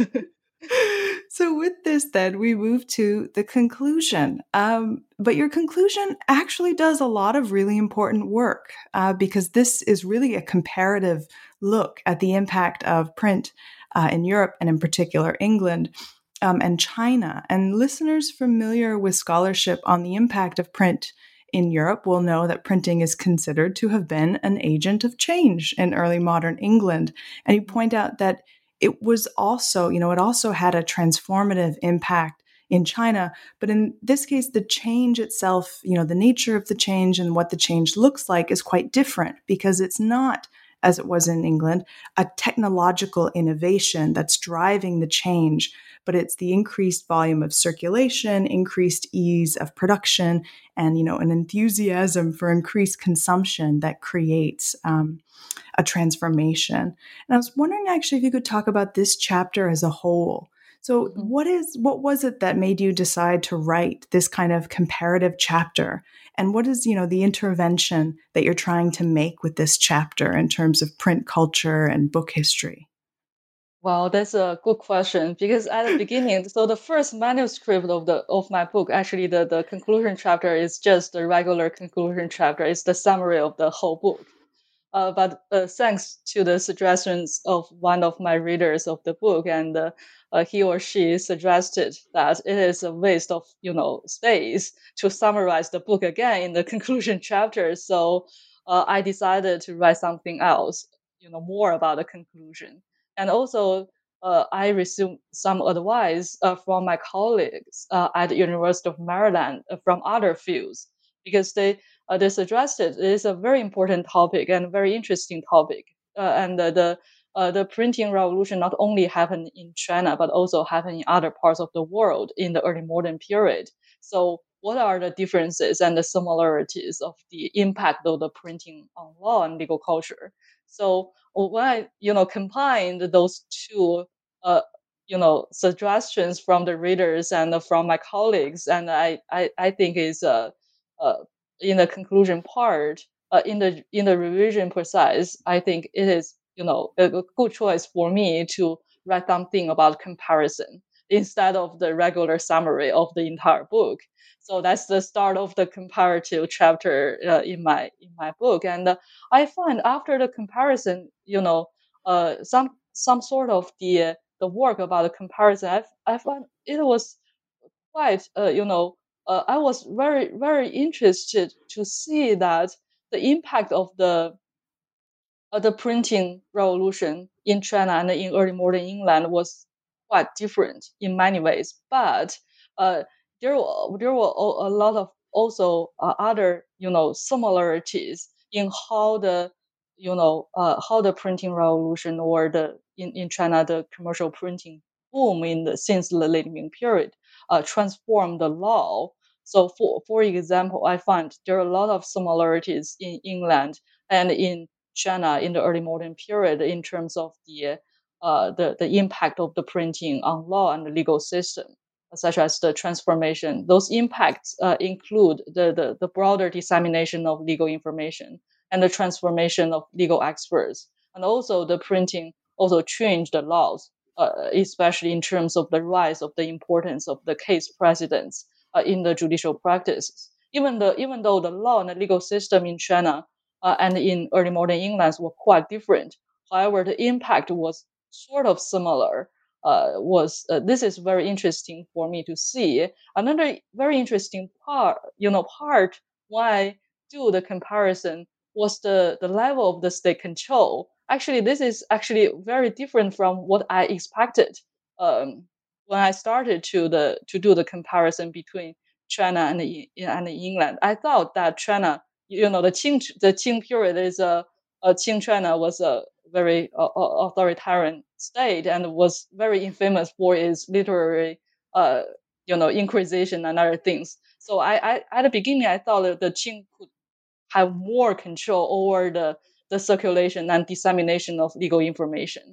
So with this, then, we move to the conclusion. Um, but your conclusion actually does a lot of really important work uh, because this is really a comparative look at the impact of print uh, in Europe and in particular England um, and China. And listeners familiar with scholarship on the impact of print in Europe will know that printing is considered to have been an agent of change in early modern England. And you point out that it was also, you know, it also had a transformative impact in China. But in this case, the change itself, you know, the nature of the change and what the change looks like is quite different because it's not, as it was in England, a technological innovation that's driving the change, but it's the increased volume of circulation, increased ease of production, and, you know, an enthusiasm for increased consumption that creates um, a transformation. And I was wondering actually if you could talk about this chapter as a whole. So Mm-hmm. what is what was it that made you decide to write this kind of comparative chapter? And what is, you know, the intervention that you're trying to make with this chapter in terms of print culture and book history? Wow, that's a good question because at the beginning, so the first manuscript of the of my book, actually the, the conclusion chapter is just the regular conclusion chapter. It's the summary of the whole book. Uh, but uh, thanks to the suggestions of one of my readers of the book, and uh, uh, he or she suggested that it is a waste of you know space to summarize the book again in the conclusion chapter. So uh, I decided to write something else, you know, more about the conclusion. And also, uh, I received some advice uh, from my colleagues uh, at the University of Maryland uh, from other fields because they uh, they suggested it is a very important topic and a very interesting topic. Uh, and uh, the uh, the printing revolution not only happened in China but also happened in other parts of the world in the early modern period. So, what are the differences and the similarities of the impact of the printing on law and legal culture? So, when I you know combined those two, uh, you know suggestions from the readers and from my colleagues, and I I, I think is a uh, uh, in the conclusion part, uh, in the in the revision process, I think it is you know a, a good choice for me to write something about comparison instead of the regular summary of the entire book. So that's the start of the comparative chapter uh, in my in my book, and uh, I find after the comparison, you know, uh, some some sort of the the work about the comparison, I I find it was quite uh, you know uh, I was very very interested to see that the impact of the uh, the printing revolution in China and in early modern England was quite different in many ways. But uh, there were there were a a lot of also uh, other you know similarities in how the you know uh, how the printing revolution or the in, in China the commercial printing boom in the since the late Ming period uh, transformed the law. So for for example, I find there are a lot of similarities in England and in China in the early modern period in terms of the uh, the the impact of the printing on law and the legal system, such as the transformation. Those impacts uh, include the, the the broader dissemination of legal information and the transformation of legal experts, and also the printing also changed the laws, uh, especially in terms of the rise of the importance of the case precedents uh, in the judicial practices. Even the even though the law and the legal system in China uh, and in early modern England were quite different. However, the impact was sort of similar. Uh, was uh, This is very interesting for me to see. Another very interesting part, you know, part why I do the comparison was the the level of the state control. Actually, this is actually very different from what I expected um, when I started to the to do the comparison between China and the, and England. I thought that China you know the Qing the Qing period is a, a Qing China was a very uh, authoritarian state and was very infamous for its literary uh you know inquisition and other things. So I, I at the beginning I thought that the Qing could have more control over the the circulation and dissemination of legal information.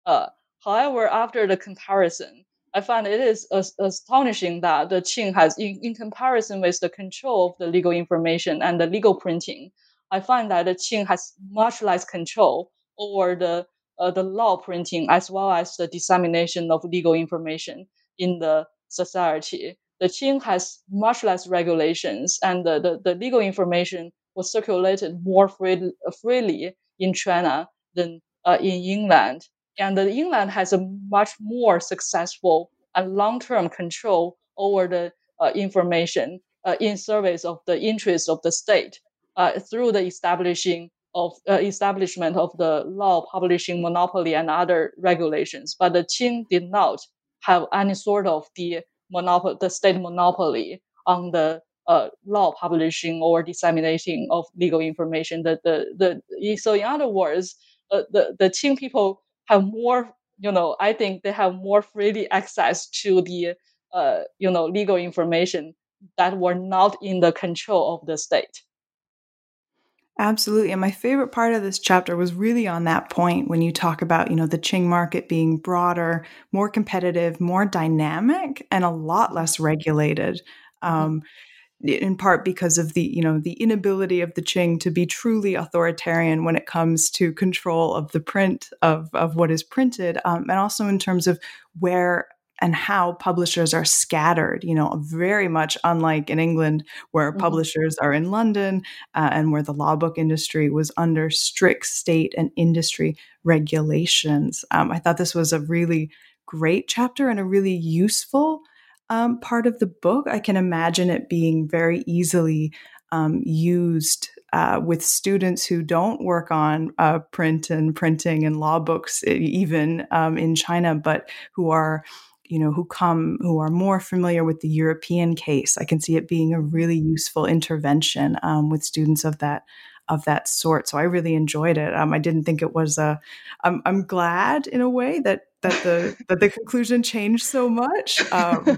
Uh, however, after the comparison, I find it is as- astonishing that the Qing has, in, in comparison with the control of the legal information and the legal printing, I find that the Qing has much less control over the uh, the law printing as well as the dissemination of legal information in the society. The Qing has much less regulations, and the, the, the legal information was circulated more free, freely in China than uh, in England. And the England has a much more successful and long-term control over the uh, information uh, in service of the interests of the state uh, through the establishing of uh, establishment of the law publishing monopoly and other regulations. But the Qing did not have any sort of the monopoly, the state monopoly on the uh, law publishing or disseminating of legal information. The, the, the, so in other words, uh, the, the Qing people have more, you know, I think they have more freely access to the, uh, you know, legal information that were not in the control of the state. Absolutely. And my favorite part of this chapter was really on that point when you talk about, you know, the Qing market being broader, more competitive, more dynamic, and a lot less regulated. Um, in part because of the, you know, the inability of the Qing to be truly authoritarian when it comes to control of the print of, of what is printed, um, and also in terms of where and how publishers are scattered, you know, very much unlike in England, where mm-hmm. publishers are in London uh, and where the law book industry was under strict state and industry regulations. Um, I thought this was a really great chapter and a really useful um, part of the book. I can imagine it being very easily um, used Uh, with students who don't work on uh, print and printing and law books, even um, in China, but who are, you know, who come, who are more familiar with the European case. I can see it being a really useful intervention um, with students of that of that sort. So I really enjoyed it. Um, I didn't think it was a. I'm, I'm glad in a way that that the that the conclusion changed so much. Um,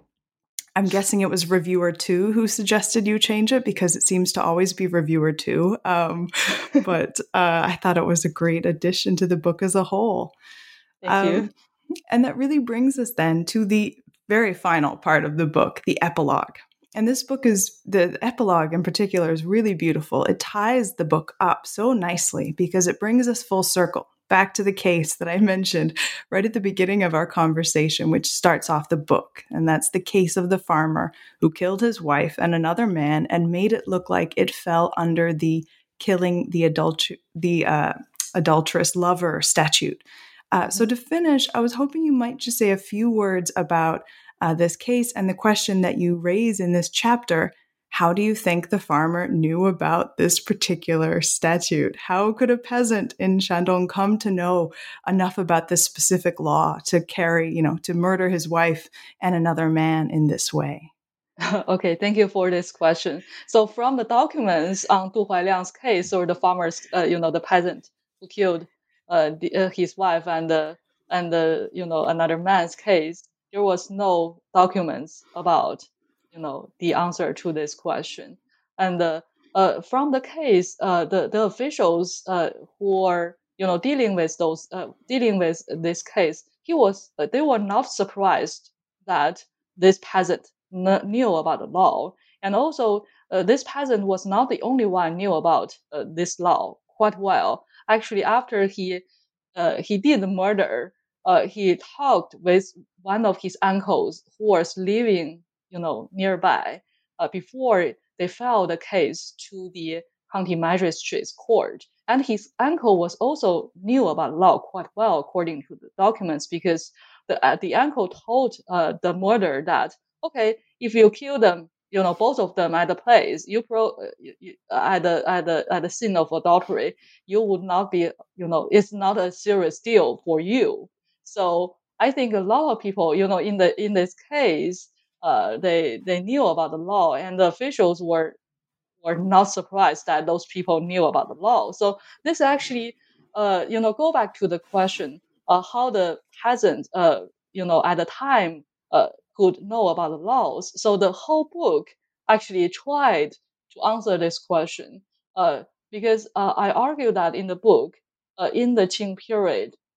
I'm guessing it was reviewer two who suggested you change it because it seems to always be reviewer two. Um, but uh, I thought it was a great addition to the book as a whole. Thank um, you. And that really brings us then to the very final part of the book, the epilogue. And this book is, the epilogue in particular is really beautiful. It ties the book up so nicely because it brings us full circle back to the case that I mentioned right at the beginning of our conversation, which starts off the book. And that's the case of the farmer who killed his wife and another man and made it look like it fell under the killing the adulter- the uh, adulterous lover statute. Uh, so to finish, I was hoping you might just say a few words about uh, this case and the question that you raise in this chapter. How do you think the farmer knew about this particular statute? How could a peasant in Shandong come to know enough about this specific law to carry, you know, to murder his wife and another man in this way? Okay, thank you for this question. So from the documents on Du Huailiang's case, or the farmer's, uh, you know, the peasant who killed uh, the, uh, his wife and uh, and uh, you know, another man's case, there was no documents about, you know, the answer to this question. And uh, uh, from the case, uh, the the officials uh, who are, you know, dealing with those uh, dealing with this case, he was uh, they were not surprised that this peasant knew about the law. And also, uh, this peasant was not the only one knew about uh, this law quite well. Actually, after he uh, he did the murder, uh, he talked with one of his uncles who was living, you know, nearby uh, before they filed the case to the county magistrate's court. And his uncle was also knew about law quite well, according to the documents, because the uh, the uncle told uh, the murderer that, okay, if you kill them, you know, both of them at the place, you pro you, you, at the at the at the scene of adultery, you would not be, you know, it's not a serious deal for you. So I think a lot of people, you know, in the in this case, uh, they they knew about the law, and the officials were were not surprised that those people knew about the law. So this actually, uh, you know, go back to the question, uh, how the peasant, uh, you know, at the time, uh, could know about the laws. So the whole book actually tried to answer this question, uh, because uh, I argue that in the book, uh, in the Qing period,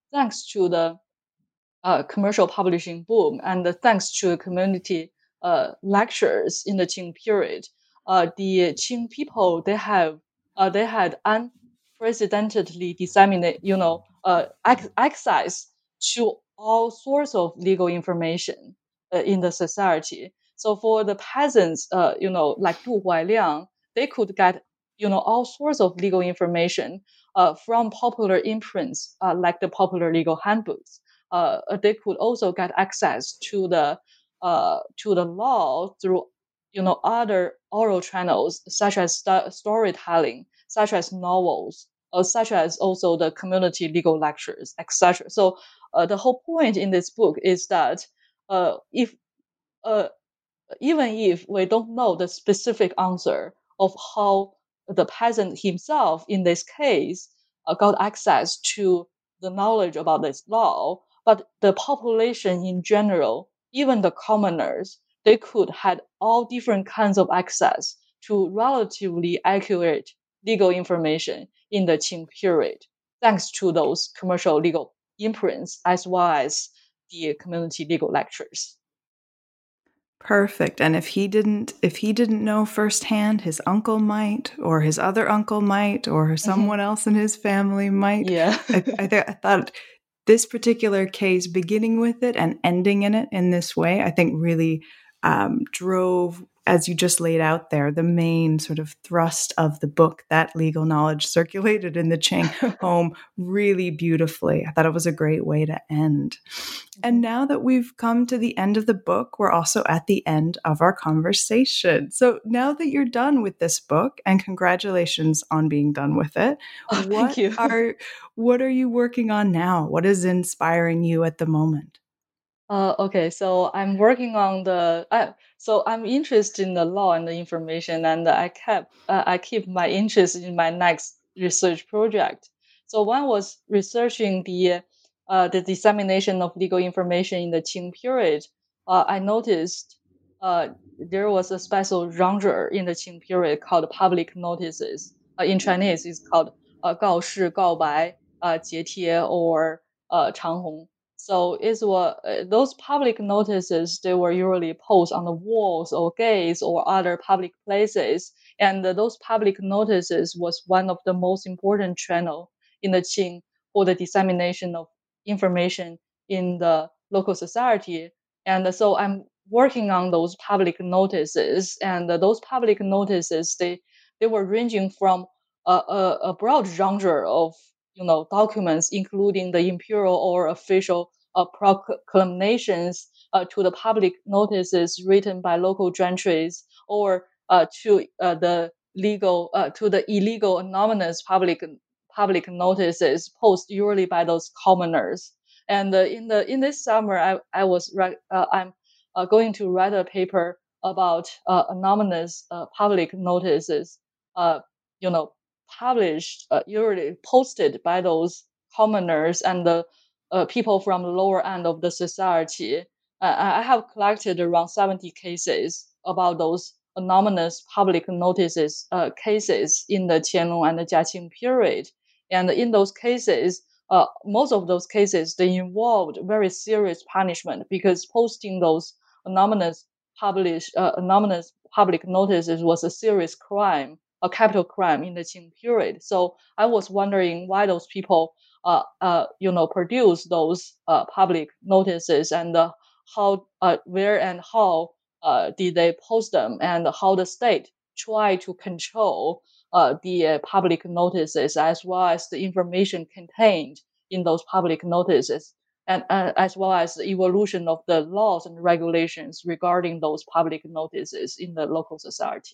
thanks to the uh, commercial publishing boom and thanks to community uh, lectures in the Qing period, uh, the Qing people they have uh, they had unprecedentedly disseminated, you know, uh, ac- access to all sorts of legal information uh, in the society. So for the peasants, uh, you know, like Du Huailiang, they could get, you know, all sorts of legal information uh, from popular imprints uh, like the popular legal handbooks. Uh, they could also get access to the uh, to the law through, you know, other oral channels such as st- storytelling, such as novels, or such as also the community legal lectures, et cetera. So uh, the whole point in this book is that uh, if uh, even if we don't know the specific answer of how the peasant himself in this case uh, got access to the knowledge about this law, but the population in general, even the commoners, they could had all different kinds of access to relatively accurate legal information in the Qing period, thanks to those commercial legal imprints as well as the community legal lectures. Perfect. And if he didn't if he didn't know firsthand, his uncle might, or his other uncle might, or someone mm-hmm. else in his family might. Yeah. I, I, th- I thought this particular case, beginning with it and ending in it in this way, I think really um, drove, as you just laid out there, the main sort of thrust of the book, that legal knowledge circulated in the Qing home really beautifully. I thought it was a great way to end. And now that we've come to the end of the book, we're also at the end of our conversation. So now that you're done with this book, and congratulations on being done with it, oh, what thank you. are what are you working on now? What is inspiring you at the moment? Uh, okay, so I'm working on the. Uh, so I'm interested in the law and the information, and I kept uh, I keep my interest in my next research project. So one was researching the uh, the dissemination of legal information in the Qing period. Uh, I noticed uh, there was a special genre in the Qing period called public notices. Uh, in Chinese, it's called uh, 告示、告白, uh, 揭贴, or uh, 长虹. So it was uh, those public notices. They were usually posted on the walls or gates or other public places, and uh, those public notices was one of the most important channel in the Qing for the dissemination of information in the local society. And uh, so I'm working on those public notices, and uh, those public notices they they were ranging from a, a, a broad genre of you know documents, including the imperial or official uh, proclamations, uh, to the public notices written by local gentries, or uh, to uh, the legal uh, to the illegal anonymous public public notices posted usually by those commoners. And uh, in the in this summer, I I was uh, I'm uh, going to write a paper about uh, anonymous uh, public notices. Uh, you know. Published, uh, usually posted by those commoners and the uh, people from the lower end of the society. Uh, I have collected around seventy cases about those anonymous public notices uh, cases in the Qianlong and the Jiaqing period. And in those cases, uh, most of those cases, they involved very serious punishment because posting those anonymous published uh, anonymous public notices was a serious crime, a capital crime in the Qing period. So I was wondering why those people, uh, uh, you know, produce those uh, public notices, and uh, how, uh, where and how uh, did they post them, and how the state try to control uh, the uh, public notices as well as the information contained in those public notices, and uh, as well as the evolution of the laws and regulations regarding those public notices in the local society.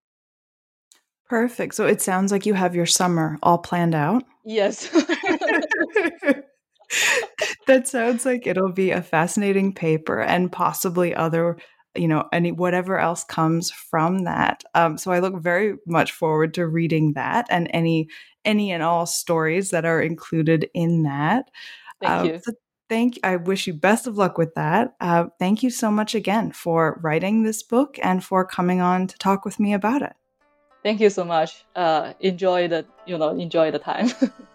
Perfect. So it sounds like you have your summer all planned out. Yes. That sounds like it'll be a fascinating paper, and possibly other, you know, any whatever else comes from that. Um, so I look very much forward to reading that and any any and all stories that are included in that. Thank uh, you. So thank. I wish you best of luck with that. Uh, thank you so much again for writing this book and for coming on to talk with me about it. Thank you so much. Uh, enjoy the, you know, enjoy the time.